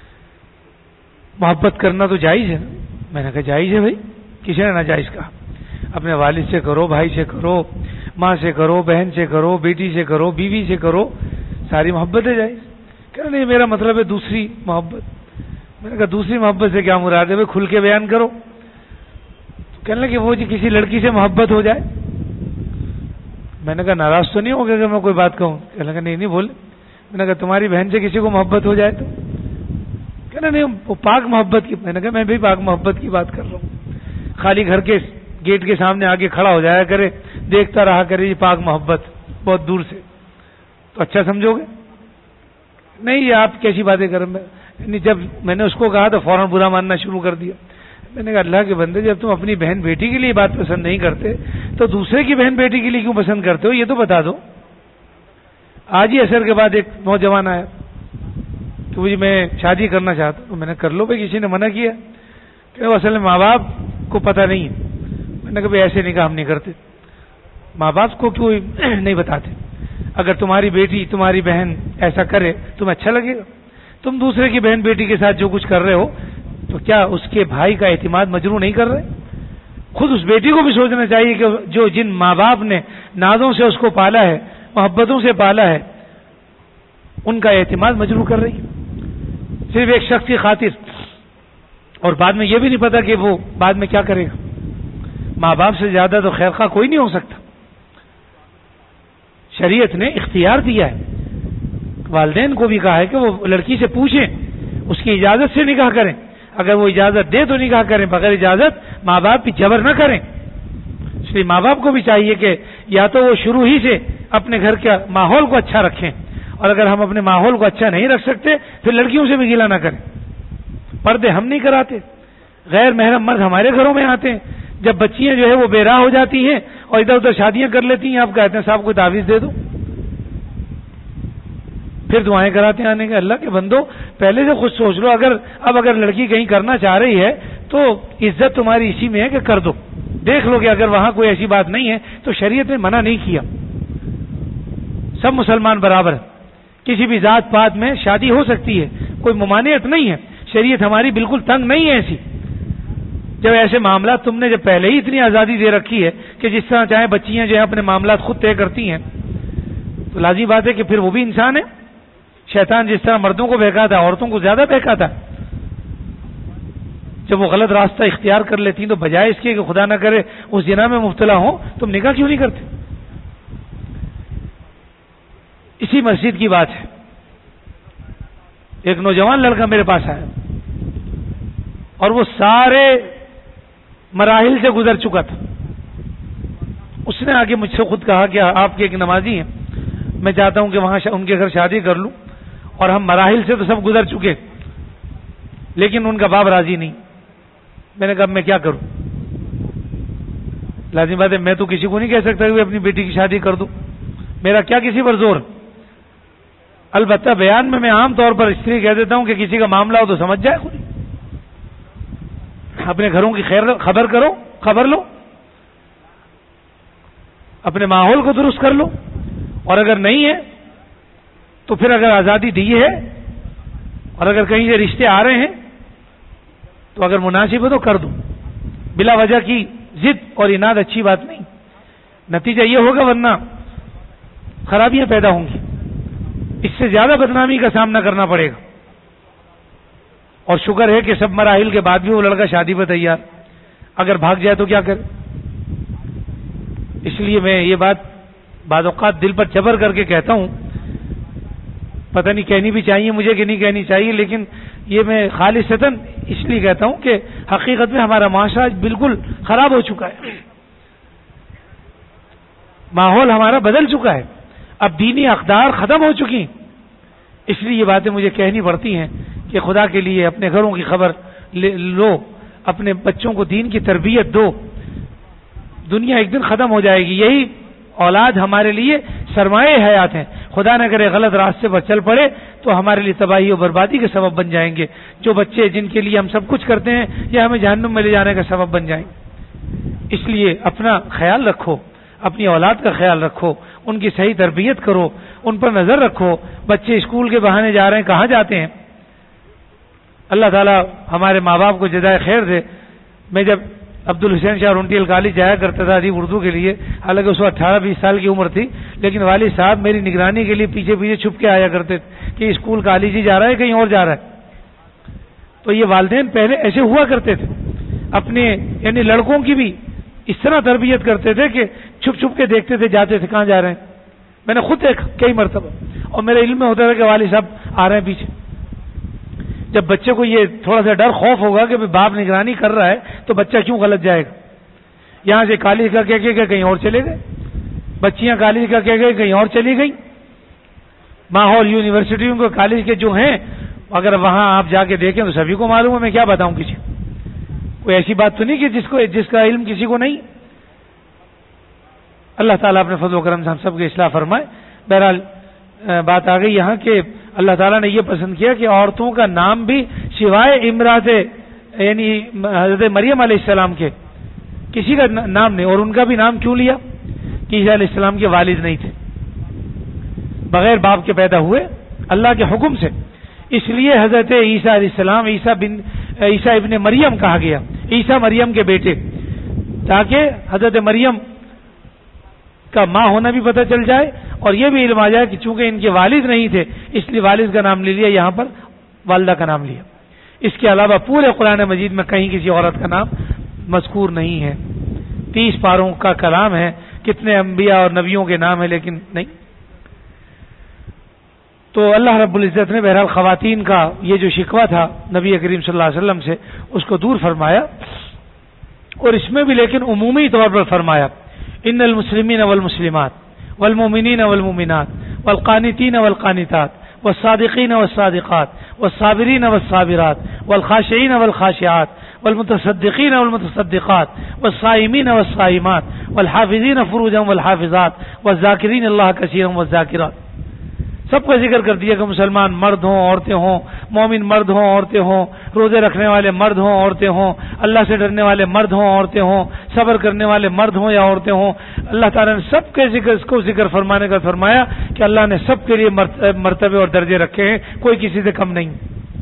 محبت کرنا تو جائز ہے. میں نے کہا جائز ہے بھائی، کسی نے ناجائز کہا. اپنے والد سے کرو، بھائی سے کرو، ماں سے کرو، بہن سے کرو، بیٹی سے کرو، بیوی سے کرو، ساری محبت ہے جائز. کہنا نہیں میرا مطلب ہے دوسری محبت. میں نے کہا دوسری محبت سے کیا مراد ہے بھائی، کھل کے بیان کرو. کہنے لگے وہ جی کسی لڑکی سے محبت ہو جائے. میں نے کہا ناراض تو نہیں ہوگا کہ میں کوئی بات کہوں؟ کہنے لگا نہیں بولے. میں نے کہا تمہاری بہن سے کسی کو محبت ہو جائے تو؟ کہنا نہیں وہ پاک محبت کی. میں نے کہا میں بھی پاک محبت کی بات کر رہا ہوں. خالی گھر کے گیٹ کے سامنے آگے کھڑا ہو جایا کرے، دیکھتا رہا کرے جی پاک محبت بہت دور سے، تو اچھا سمجھو گے؟ نہیں یہ آپ کیسی باتیں کر رہے ہیں. جب میں نے اس کو کہا تو فوراً برا ماننا شروع کر دیا. میں نے کہا اللہ کے بندے جب تم اپنی بہن بیٹی کے لیے بات پسند نہیں کرتے تو دوسرے کی بہن بیٹی کے لیے کیوں پسند کرتے ہو یہ تو بتا دو. آج ہی عصر کے بعد ایک نوجوان آیا کہ مجھے میں شادی کرنا چاہتا ہوں. میں نے کر لو بھائی، کسی نے منع کیا؟ کہ اصل میں ماں باپ کو پتہ نہیں ہے. میں نے کہا بھائی ایسے نکاح ہم نہیں کرتے. ماں باپ کو کیوں نہیں بتاتے؟ اگر تمہاری بیٹی تمہاری بہن ایسا کرے تمہیں اچھا لگے گا؟ تم دوسرے کی بہن بیٹی کے ساتھ جو کچھ کر رہے ہو تو کیا اس کے بھائی کا اعتماد مجروح نہیں کر رہے؟ خود اس بیٹی کو بھی سوچنا چاہیے کہ جو جن ماں باپ نے نازوں سے اس کو پالا ہے، محبتوں سے پالا ہے، ان کا اعتماد مجروح کر رہی ہے صرف ایک شخص کی خاطر، اور بعد میں یہ بھی نہیں پتا کہ وہ بعد میں کیا کرے گا۔ ماں باپ سے زیادہ تو خیر خواہ کوئی نہیں ہو سکتا۔ شریعت نے اختیار دیا ہے، والدین کو بھی کہا ہے کہ وہ لڑکی سے پوچھیں، اس کی اجازت سے نکاح کریں، اگر وہ اجازت دے تو نکاح کریں، بغیر اجازت ماں باپ بھی جبر نہ کریں۔ اس لیے ماں باپ کو بھی چاہیے کہ یا تو وہ شروع ہی سے اپنے گھر کے ماحول کو اچھا رکھیں، اور اگر ہم اپنے ماحول کو اچھا نہیں رکھ سکتے پھر لڑکیوں سے بھی گلہ نہ کریں۔ پردے ہم نہیں کراتے، غیر محرم مرد ہمارے گھروں میں آتے ہیں، جب بچیاں جو ہے وہ بے راہ ہو جاتی ہیں اور ادھر ادھر شادیاں کر لیتی ہیں، آپ کہتے ہیں صاحب کو تعویذ دے دو، پھر دعائیں کراتے ہیں آنے کے۔ اللہ کے بندو پہلے سے خود سوچ لو، اگر لڑکی کہیں کرنا چاہ رہی ہے تو عزت تمہاری اسی میں ہے کہ کر دو، دیکھ لو کہ اگر وہاں کوئی ایسی بات نہیں ہے تو شریعت نے منع نہیں کیا، سب مسلمان برابر ہیں، کسی بھی ذات پات میں شادی ہو سکتی ہے، کوئی ممانعت نہیں ہے، شریعت ہماری بالکل تنگ نہیں ہے ایسی۔ جب ایسے معاملات تم نے جب پہلے ہی اتنی آزادی دے رکھی ہے کہ جس طرح چاہے بچیاں جو ہے اپنے معاملات خود طے کرتی ہیں، تو لازمی بات ہے کہ پھر وہ بھی انسان ہے۔ شیطان جس طرح مردوں کو بہکاتا ہے عورتوں کو زیادہ بہکاتا ہے۔ جب وہ غلط راستہ اختیار کر لیتی ہیں تو بجائے اس کے کہ خدا نہ کرے اس زنا میں مبتلا ہو، تم نکاح کیوں نہیں کرتے؟ اسی مسجد کی بات ہے، ایک نوجوان لڑکا میرے پاس آیا اور وہ سارے مراحل سے گزر چکا تھا۔ اس نے آگے مجھ سے خود کہا کہ آپ کے ایک نمازی ہیں، میں چاہتا ہوں کہ وہاں ان کے گھر شادی کر لوں، اور ہم مراحل سے تو سب گزر چکے لیکن ان کا باپ راضی نہیں۔ میں نے کہا میں کیا کروں؟ لازمی بات ہے میں تو کسی کو نہیں کہہ سکتا کہ اپنی بیٹی کی شادی کر دوں، میرا کیا کسی پر زور۔ البتہ بیان میں عام طور پر اس لیے کہہ دیتا ہوں کہ کسی کا معاملہ ہو تو سمجھ جائے، خود اپنے گھروں کی خبر لو، اپنے ماحول کو درست کر لو، اور اگر نہیں ہے تو پھر اگر آزادی دی ہے اور اگر کہیں سے رشتے آ رہے ہیں تو اگر مناسب ہے تو کر دو، بلا وجہ کی ضد اور اناد اچھی بات نہیں، نتیجہ یہ ہوگا ورنہ خرابیاں پیدا ہوں گی، اس سے زیادہ بدنامی کا سامنا کرنا پڑے گا۔ اور شکر ہے کہ سب مراحل کے بعد بھی وہ لڑکا شادی پہ تیار، اگر بھاگ جائے تو کیا کرے؟ اس لیے میں یہ بات بعض اوقات دل پر جبر کر کے کہتا ہوں، پتہ نہیں کہنی بھی چاہیے مجھے کہ نہیں کہنی چاہیے، لیکن یہ میں خالصتاً اس لیے کہتا ہوں کہ حقیقت میں ہمارا معاشرہ بالکل خراب ہو چکا ہے، ماحول ہمارا بدل چکا ہے، اب دینی اقدار ختم ہو چکی، اس لیے یہ باتیں مجھے کہنی پڑتی ہیں کہ خدا کے لیے اپنے گھروں کی خبر لو، اپنے بچوں کو دین کی تربیت دو، دنیا ایک دن ختم ہو جائے گی، یہی اولاد ہمارے لیے سرمایہ حیات ہیں، خدا نہ کرے غلط راستے پر چل پڑے تو ہمارے لیے تباہی و بربادی کے سبب بن جائیں گے، جو بچے جن کے لیے ہم سب کچھ کرتے ہیں یہ ہمیں جہنم میں لے جانے کا سبب بن جائیں گے۔ اس لیے اپنا خیال رکھو، اپنی اولاد کا خیال رکھو، ان کی صحیح تربیت کرو، ان پر نظر رکھو، بچے اسکول کے بہانے جا رہے ہیں کہاں جاتے ہیں؟ اللہ تعالیٰ ہمارے ماں باپ کو جزائے خیر دے۔ میں جب عبدالحسین شاہ رونٹیل کالج جایا کرتا تھا ادیب اردو کے لیے، حالانکہ اس وقت 18-20 سال کی عمر تھی، لیکن والد صاحب میری نگرانی کے لیے پیچھے پیچھے چھپ کے آیا کرتے کہ اسکول کالج ہی جا رہا ہے کہیں اور جا رہا ہے۔ تو یہ والدین پہلے ایسے ہوا کرتے تھے، اپنے یعنی لڑکوں کی بھی اس طرح تربیت کرتے تھے کہ چھپ چھپ کے دیکھتے تھے جاتے تھے کہاں جا رہے ہیں۔ میں نے خود دیکھا کئی مرتبہ، اور میرے علم میں ہوتا تھا کہ والد صاحب آ رہے ہیں پیچھے۔ جب بچے کو یہ تھوڑا سا ڈر خوف ہوگا کہ باپ نگرانی کر رہا ہے تو بچہ کیوں غلط جائے گا؟ یہاں سے کالج کا کہہ کے کہیں اور چلے گئے، بچیاں کالج کا کہہ گئے کہیں اور چلی گئی، ماحول یونیورسٹیوں کے کالج کے جو ہیں اگر وہاں آپ جا کے دیکھیں تو سبھی کو معلوم ہے، میں کیا بتاؤں کسی کو، کوئی ایسی بات تو نہیں کہ جس کا علم کسی کو نہیں۔ اللہ تعالیٰ اپنے فضل و کرم سے ہم سب کی اصلاح فرمائے۔ بہرحال بات آ گئی یہاں کہ اللہ تعالیٰ نے یہ پسند کیا کہ عورتوں کا نام بھی سوائے امرات یعنی حضرت مریم علیہ السلام کے کسی کا نام نہیں، اور ان کا بھی نام کیوں لیا؟ کہ عیسیٰ علیہ السلام کے والد نہیں تھے، بغیر باپ کے پیدا ہوئے اللہ کے حکم سے، اس لیے حضرت عیسیٰ علیہ السلام عیسیٰ ابن مریم کہا گیا، عیسیٰ مریم کے بیٹے، تاکہ حضرت مریم کا ماں ہونا بھی پتہ چل جائے اور یہ بھی علم آ جائے کہ چونکہ ان کے والد نہیں تھے اس لیے والد کا نام لے لیا، یہاں پر والدہ کا نام لیا۔ اس کے علاوہ پورے قرآن مجید میں کہیں کسی عورت کا نام مذکور نہیں ہے۔ 30 پاروں کا کلام ہے، کتنے انبیاء اور نبیوں کے نام ہیں لیکن نہیں۔ تو اللہ رب العزت نے بہرحال خواتین کا یہ جو شکوہ تھا نبی کریم صلی اللہ علیہ وسلم سے اس کو دور فرمایا، اور اس میں بھی لیکن عمومی طور پر فرمایا ان المسلمین والمسلمات والمؤمنین والمؤمنات والقانتین والقانتات والصادقین والصادقات والصابرین والصابرات والخاشعین والخاشعات والمتصدقین والمتصدقات والصائمین والصائمات والحافظین فروجهم والحافظات والذاکرین اللہ کثیرا والذاکرات۔ سب کا ذکر کر دیا کہ مسلمان مرد ہوں عورتیں ہوں، مومن مرد ہوں عورتیں ہوں، روزے رکھنے والے مرد ہوں عورتیں ہوں، اللہ سے ڈرنے والے مرد ہوں عورتیں ہوں، صبر کرنے والے مرد ہوں یا عورتیں ہوں، اللہ تعالیٰ نے سب کے ذکر فرمانے کا فرمایا کہ اللہ نے سب کے لیے مرتبے اور درجے رکھے ہیں، کوئی کسی سے کم نہیں۔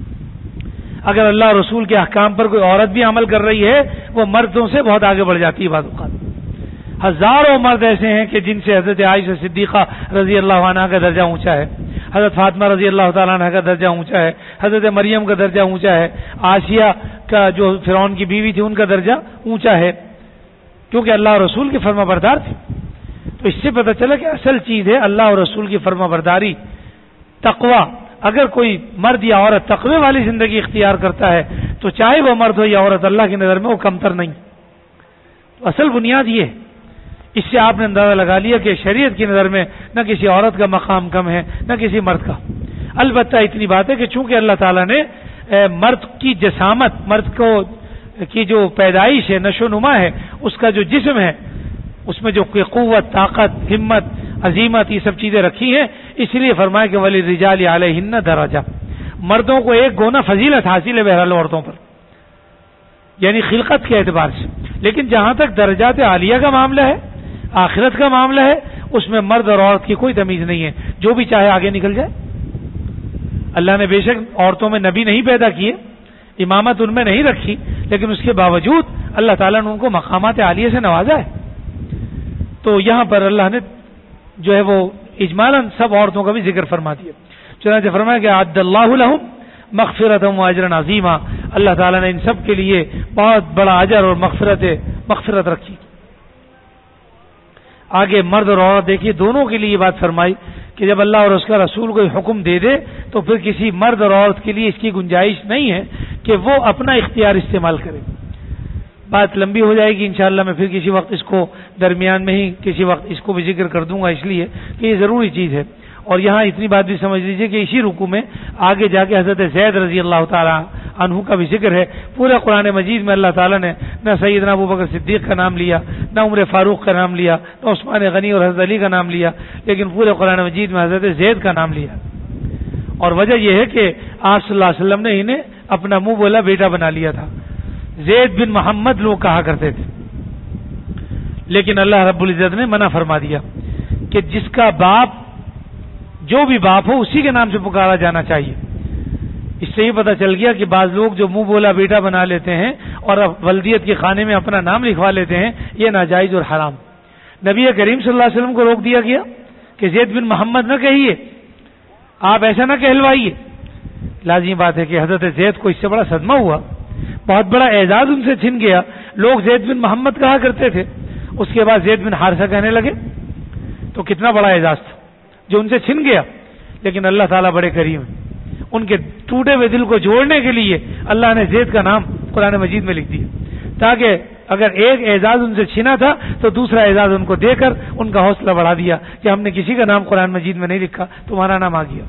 اگر اللہ رسول کے احکام پر کوئی عورت بھی عمل کر رہی ہے وہ مردوں سے بہت آگے بڑھ جاتی ہے۔ بعض اوقات ہزاروں مرد ایسے ہیں کہ جن سے حضرت عائشہ صدیقہ رضی اللہ عنہا کا درجہ اونچا ہے، حضرت فاطمہ رضی اللہ تعالیٰ عنہ کا درجہ اونچا ہے، حضرت مریم کا درجہ اونچا ہے، آسیہ کا جو فرعون کی بیوی تھی ان کا درجہ اونچا ہے، کیونکہ اللہ رسول کی فرما بردار تھی۔ تو اس سے پتہ چلا کہ اصل چیز ہے اللہ اور رسول کی فرما برداری، تقوی۔ اگر کوئی مرد یا عورت تقوی والی زندگی اختیار کرتا ہے تو چاہے وہ مرد ہو یا عورت اللہ کی نظر میں وہ کمتر نہیں۔ تو اصل بنیاد یہ ہے۔ اس سے آپ نے اندازہ لگا لیا کہ شریعت کی نظر میں نہ کسی عورت کا مقام کم ہے نہ کسی مرد کا۔ البتہ اتنی بات ہے کہ چونکہ اللہ تعالیٰ نے مرد کی جسامت، مرد کو کی جو پیدائش ہے، نشو نما ہے، اس کا جو جسم ہے اس میں جو قوت، طاقت، ہمت، عظیمت یہ سب چیزیں رکھی ہیں، اس لیے فرمایا کہ وَلِلرِّجَالِ عَلَيْهِنَّ دَرَجَةٌ، مردوں کو ایک گونا فضیلت حاصل ہے بہرحال عورتوں پر، یعنی خلقت کے اعتبار سے۔ لیکن جہاں تک درجات عالیہ کا معاملہ ہے، آخرت کا معاملہ ہے، اس میں مرد اور عورت کی کوئی تمیز نہیں ہے، جو بھی چاہے آگے نکل جائے۔ اللہ نے بے شک عورتوں میں نبی نہیں پیدا کیے، امامت ان میں نہیں رکھی، لیکن اس کے باوجود اللہ تعالیٰ نے ان کو مقامات عالیہ سے نوازا ہے۔ تو یہاں پر اللہ نے جو ہے وہ اجمالاً سب عورتوں کا بھی ذکر فرما دیا، چنانچہ فرمایا کہ اعد اللہ لہم مغفرۃ واجرا عظیما، اللہ تعالیٰ نے ان سب کے لیے بہت بڑا اجر اور مغفرت رکھی۔ آگے مرد اور عورت دیکھیے دونوں کے لیے یہ بات فرمائی کہ جب اللہ اور اس کا رسول کوئی حکم دے دے تو پھر کسی مرد اور عورت کے لیے اس کی گنجائش نہیں ہے کہ وہ اپنا اختیار استعمال کرے۔ بات لمبی ہو جائے گی انشاءاللہ، میں پھر کسی وقت اس کو درمیان میں ہی کسی وقت اس کو بھی ذکر کر دوں گا، اس لیے کہ یہ ضروری چیز ہے۔ اور یہاں اتنی بات بھی سمجھ لیجئے کہ اسی رکوع میں آگے جا کے حضرت زید رضی اللہ تعالیٰ عنہ کا بھی ذکر ہے۔ پورے قرآن مجید میں اللہ تعالیٰ نے نہ سیدنا ابوبکر صدیق کا نام لیا، نہ عمر فاروق کا نام لیا، نہ عثمان غنی اور حضرت علی کا نام لیا، لیکن پورے قرآن مجید میں حضرت زید کا نام لیا۔ اور وجہ یہ ہے کہ آپ صلی اللہ علیہ وسلم نے انہیں اپنا منہ بولا بیٹا بنا لیا تھا۔ زید بن محمد لوگ کہا کرتے تھے، لیکن اللہ رب العزت نے منع فرما دیا کہ جس کا باپ جو بھی باپ ہو اسی کے نام سے پکارا جانا چاہیے۔ اس سے یہ پتہ چل گیا کہ بعض لوگ جو منہ بولا بیٹا بنا لیتے ہیں اور ولدیت کے خانے میں اپنا نام لکھوا لیتے ہیں، یہ ناجائز اور حرام۔ نبی کریم صلی اللہ علیہ وسلم کو روک دیا گیا کہ زید بن محمد نہ کہیے، آپ ایسا نہ کہلوائیے۔ لازمی بات ہے کہ حضرت زید کو اس سے بڑا صدمہ ہوا، بہت بڑا اعزاز ان سے چھن گیا۔ لوگ زید بن محمد کہا کرتے تھے، اس کے بعد زید بن حارثہ کہنے لگے، تو کتنا بڑا اعزاز تھا جو ان سے چھن گیا۔ لیکن اللہ تعالیٰ بڑے کریم ہیں، ان کے ٹوٹے ہوئے دل کو جوڑنے کے لیے اللہ نے زید کا نام قرآن مجید میں لکھ دیا، تاکہ اگر ایک اعزاز ان سے چھنا تھا تو دوسرا اعزاز ان کو دے کر ان کا حوصلہ بڑھا دیا کہ ہم نے کسی کا نام قرآن مجید میں نہیں لکھا، تمہارا نام آ گیا۔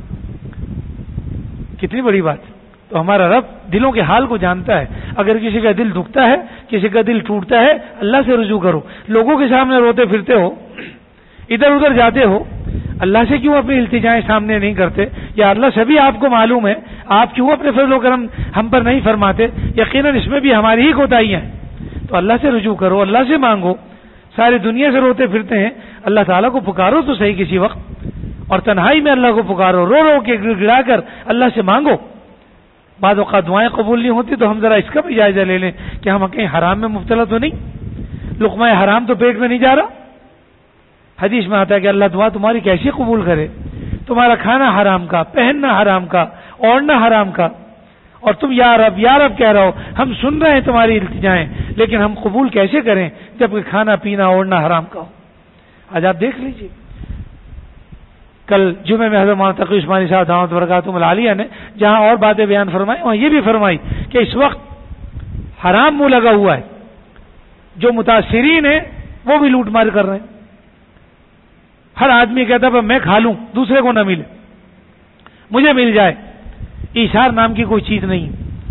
کتنی بڑی بات ہے۔ تو ہمارا رب دلوں کے حال کو جانتا ہے۔ اگر کسی کا دل دکھتا ہے، کسی کا دل ٹوٹتا ہے، اللہ سے رجوع کرو۔ لوگوں کے سامنے روتے پھرتے ہو، ادھر ادھر جاتے ہو، اللہ سے کیوں اپنی التجائیں سامنے نہیں کرتے؟ یا اللہ سبھی آپ کو معلوم ہے، آپ کیوں اپنے فضل و کرم ہم پر نہیں فرماتے؟ یقیناً اس میں بھی ہماری ہی کوتاہیاں ہیں۔ تو اللہ سے رجوع کرو، اللہ سے مانگو۔ ساری دنیا سے روتے پھرتے ہیں، اللہ تعالیٰ کو پکارو تو صحیح کسی وقت، اور تنہائی میں اللہ کو پکارو، رو رو کے گڑ گڑا کر اللہ سے مانگو۔ بعض اوقات دعائیں قبول نہیں ہوتی تو ہم ذرا اس کا بھی جائزہ لے لیں کہ ہم کہیں حرام میں مبتلا تو نہیں، لقمہ حرام تو پیٹ میں نہیں جا رہا۔ حدیث میں آتا ہے کہ اللہ دعا تمہاری کیسی قبول کرے، تمہارا کھانا حرام کا، پہننا حرام کا، اوڑھنا حرام کا، اور تم یا رب کہہ رہے ہو، ہم سن رہے ہیں تمہاری التجائیں، لیکن ہم قبول کیسے کریں جبکہ کھانا پینا اوڑھنا حرام کا ہو۔ آج آپ دیکھ لیجئے، کل جمعے میں حضرت مولانا تقی عثمانی صاحب دعوت برکاتہم العالیہ نے جہاں اور باتیں بیان فرمائی وہاں یہ بھی فرمائی کہ اس وقت حرام منہ لگا ہوا ہے، جو متاثرین ہیں وہ بھی لوٹ مار کر رہے ہیں۔ ہر آدمی کہتا ہے میں کھا لوں، دوسرے کو نہ ملے، مجھے مل جائے۔ ایثار نام کی کوئی چیز نہیں،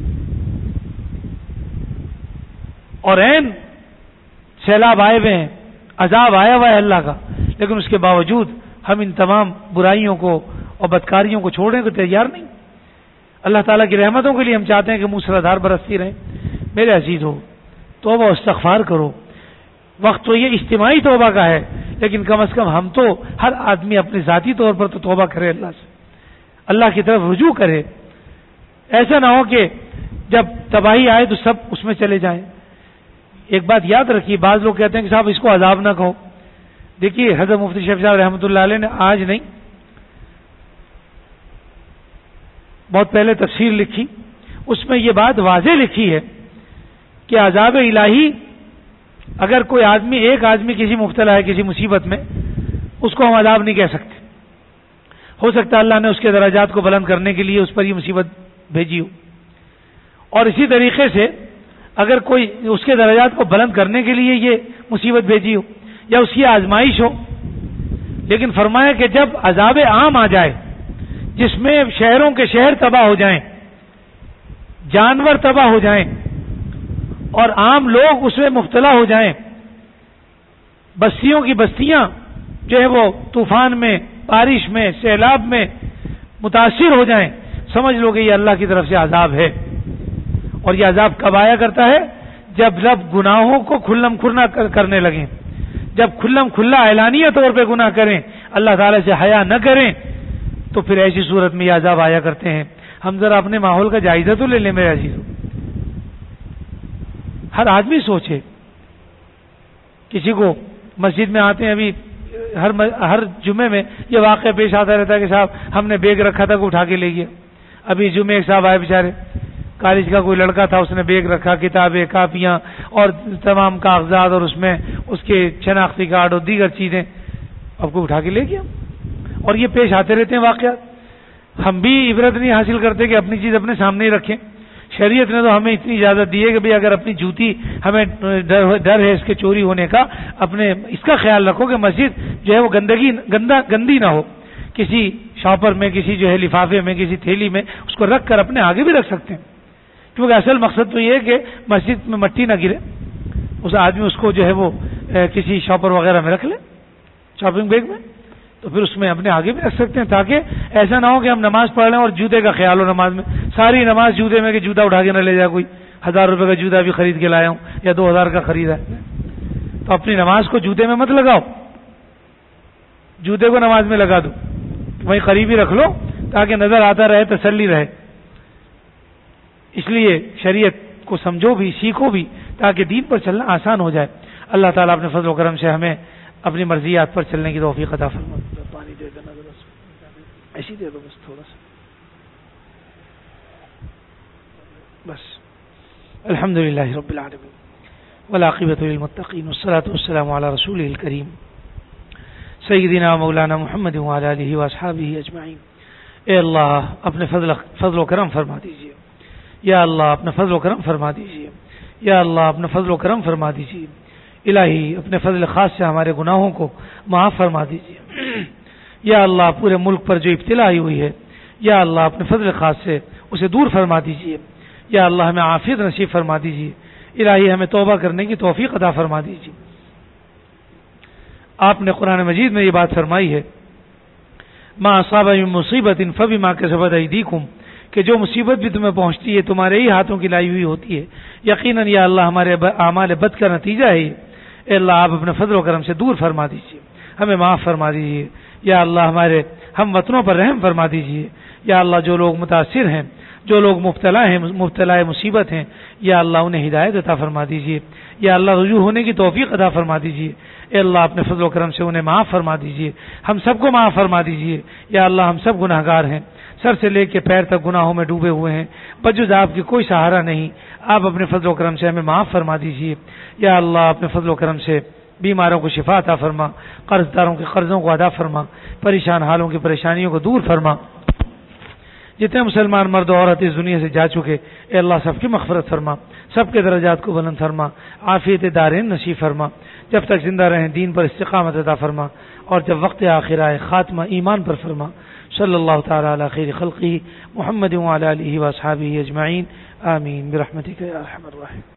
اور عین سیلاب آئے ہوئے ہیں، عذاب آیا ہوا ہے اللہ کا، لیکن اس کے باوجود ہم ان تمام برائیوں کو اور بدکاریوں کو چھوڑنے کو تیار نہیں۔ اللہ تعالیٰ کی رحمتوں کے لیے ہم چاہتے ہیں کہ موسلادھار برستی رہیں۔ میرے عزیز ہو، توبہ و استغفار کرو۔ وقت تو یہ اجتماعی توبہ کا ہے، لیکن کم از کم ہم تو ہر آدمی اپنے ذاتی طور پر تو توبہ کرے، اللہ سے، اللہ کی طرف رجوع کرے۔ ایسا نہ ہو کہ جب تباہی آئے تو سب اس میں چلے جائیں۔ ایک بات یاد رکھیے، بعض لوگ کہتے ہیں کہ صاحب اس کو عذاب نہ کہو۔ دیکھیے حضرت مفتی شفیع صاحب رحمۃ اللہ علیہ نے آج نہیں بہت پہلے تفسیر لکھی، اس میں یہ بات واضح لکھی ہے کہ عذاب الہی اگر کوئی آدمی، ایک آدمی کسی مبتلا ہے کسی مصیبت میں، اس کو ہم عذاب نہیں کہہ سکتے۔ ہو سکتا ہے اللہ نے اس کے درجات کو بلند کرنے کے لیے اس پر یہ مصیبت بھیجی ہو، اور اسی طریقے سے اگر کوئی اس کے درجات کو بلند کرنے کے لیے یہ مصیبت بھیجی ہو یا اس کی آزمائش ہو، لیکن فرمایا کہ جب عذاب عام آ جائے جس میں شہروں کے شہر تباہ ہو جائیں، جانور تباہ ہو جائیں اور عام لوگ اس میں مبتلا ہو جائیں، بستیوں کی بستیاں جو ہے وہ طوفان میں، بارش میں، سیلاب میں متاثر ہو جائیں، سمجھ لو کہ یہ اللہ کی طرف سے عذاب ہے۔ اور یہ عذاب کب آیا کرتا ہے؟ جب رب گناہوں کو کھلم کھلا کرنے لگیں، جب کھلم کھلا اعلانیہ طور پہ گناہ کریں، اللہ تعالی سے حیا نہ کریں، تو پھر ایسی صورت میں یہ عذاب آیا کرتے ہیں۔ ہم ذرا اپنے ماحول کا جائزہ تو لے لیں میرے عزیزو۔ ہر آدمی سوچے، کسی کو مسجد میں آتے ہیں، ابھی ہر جمعے میں یہ واقعہ پیش آتا رہتا ہے کہ صاحب ہم نے بیگ رکھا تھا کہ اٹھا کے لے گیا۔ ابھی جمعے ایک صاحب آئے بیچارے، کالج کا کوئی لڑکا تھا، اس نے بیگ رکھا، کتابیں، کاپیاں اور تمام کاغذات اور اس میں اس کے شناختی کارڈ اور دیگر چیزیں، اب کو اٹھا کے لے گیا۔ اور یہ پیش آتے رہتے ہیں واقعات۔ ہم بھی عبرت نہیں حاصل کرتے کہ اپنی چیز اپنے سامنے ہی رکھیں۔ شریعت نے تو ہمیں اتنی اجازت دی ہے کہ اگر اپنی جوتی ہمیں ڈر ہے اس کے چوری ہونے کا، اپنے اس کا خیال رکھو کہ مسجد جو ہے وہ گندی نہ ہو، کسی شاپر میں، کسی جو ہے لفافے میں، کسی تھیلی میں اس کو رکھ کر اپنے آگے بھی رکھ سکتے ہیں، کیونکہ اصل مقصد تو یہ ہے کہ مسجد میں مٹی نہ گرے۔ اس آدمی اس کو جو ہے وہ کسی شاپر وغیرہ میں رکھ لے، شاپنگ بیگ میں، تو پھر اس میں اپنے آگے بھی رکھ سکتے ہیں، تاکہ ایسا نہ ہو کہ ہم نماز پڑھ رہے ہیں اور جوتے کا خیال ہو نماز میں، ساری نماز جوتے میں کہ جوتا اٹھا کے نہ لے جائے کوئی، 1000 روپے کا جوتا بھی خرید کے لایا ہوں یا 2000 کا خریدا ہے، تو اپنی نماز کو جوتے میں مت لگاؤ، جوتے کو نماز میں لگا دو، وہیں قریب ہی رکھ لو تاکہ نظر آتا رہے، تسلی رہے۔ اس لیے شریعت کو سمجھو بھی، سیکھو بھی، تاکہ دین پر چلنا آسان ہو جائے۔ اللہ تعالیٰ اپنے فضل و کرم سے ہمیں اپنی مرضیات پر چلنے کی توفیق عطا فرمائے۔ پانی دے دینا ذرا، ایسی دے دو بس تھوڑا سا، بس۔ الحمدللہ رب العالمین والعاقبۃ للمتقین والصلاۃ والسلام علی رسولہ الکریم سیدنا مولانا محمد وعلی آلہ واصحابہ اجمعین۔ اے اللہ اپنے فضل و کرم فرما دیجیے، یا اللہ اپنا فضل و کرم فرما دیجیے، یا اللہ اپنا فضل و کرم فرما دیجیے۔ الہی اپنے فضل خاص سے ہمارے گناہوں کو معاف فرما دیجیے۔ یا اللہ پورے ملک پر جو ابتلا آئی ہوئی ہے، یا اللہ اپنے فضل خاص سے اسے دور فرما دیجیے۔ یا اللہ ہمیں عافیت نصیب فرما دیجیے۔ الہی ہمیں توبہ کرنے کی توفیق عطا فرما دیجیے۔ آپ نے قرآن مجید میں یہ بات فرمائی ہے، ما اصاب من مصیبت فبما کسبت ایدیکم، کہ جو مصیبت بھی تمہیں پہنچتی ہے تمہارے ہی ہاتھوں کی لائی ہوئی ہوتی ہے۔ یقیناً یا اللہ ہمارے اعمال بد کا نتیجہ ہے۔ اے اللہ آپ اپنے فضل و کرم سے دور فرما دیجیے۔ ہمیں معاف فرما دیجیے. یا اللہ ہمارے ہم وطنوں پر رحم فرما دیجیے. یا اللہ جو لوگ متاثر ہیں، جو لوگ مبتلا مصیبت ہیں، یا اللہ انہیں ہدایت عطا فرما دیجیے. یا اللہ رجوع ہونے کی توفیق عطا فرما دیجیے. اے اللہ اپنے فضل و کرم سے انہیں معاف فرما دیجیے، ہم سب کو معاف فرما دیجیے. یا اللہ ہم سب گناہگار ہیں، سر سے لے کے پیر تک گناہوں میں ڈوبے ہوئے ہیں، بجز آپ کی کوئی سہارا نہیں. آپ اپنے فضل و کرم سے ہمیں معاف فرما دیجیے. یا اللہ اپنے فضل و کرم سے بیماروں کو شفا عطا فرما، قرض داروں کے قرضوں کو ادا فرما، پریشان حالوں کی پریشانیوں کو دور فرما. جتنے مسلمان مرد و عورت اس دنیا سے جا چکے، اے اللہ سب کی مغفرت فرما، سب کے درجات کو بلند فرما، عافیت دارین نصیب فرما. جب تک زندہ رہیں دین پر استقامت عطا فرما، اور جب وقت آخر آئے خاتمہ ایمان پر فرما. صلی اللہ تعالی علی خیر خلقہ محمد وعلی آلہ واصحابہ اجمعین. آمین برحمتک یا ارحم الراحمین.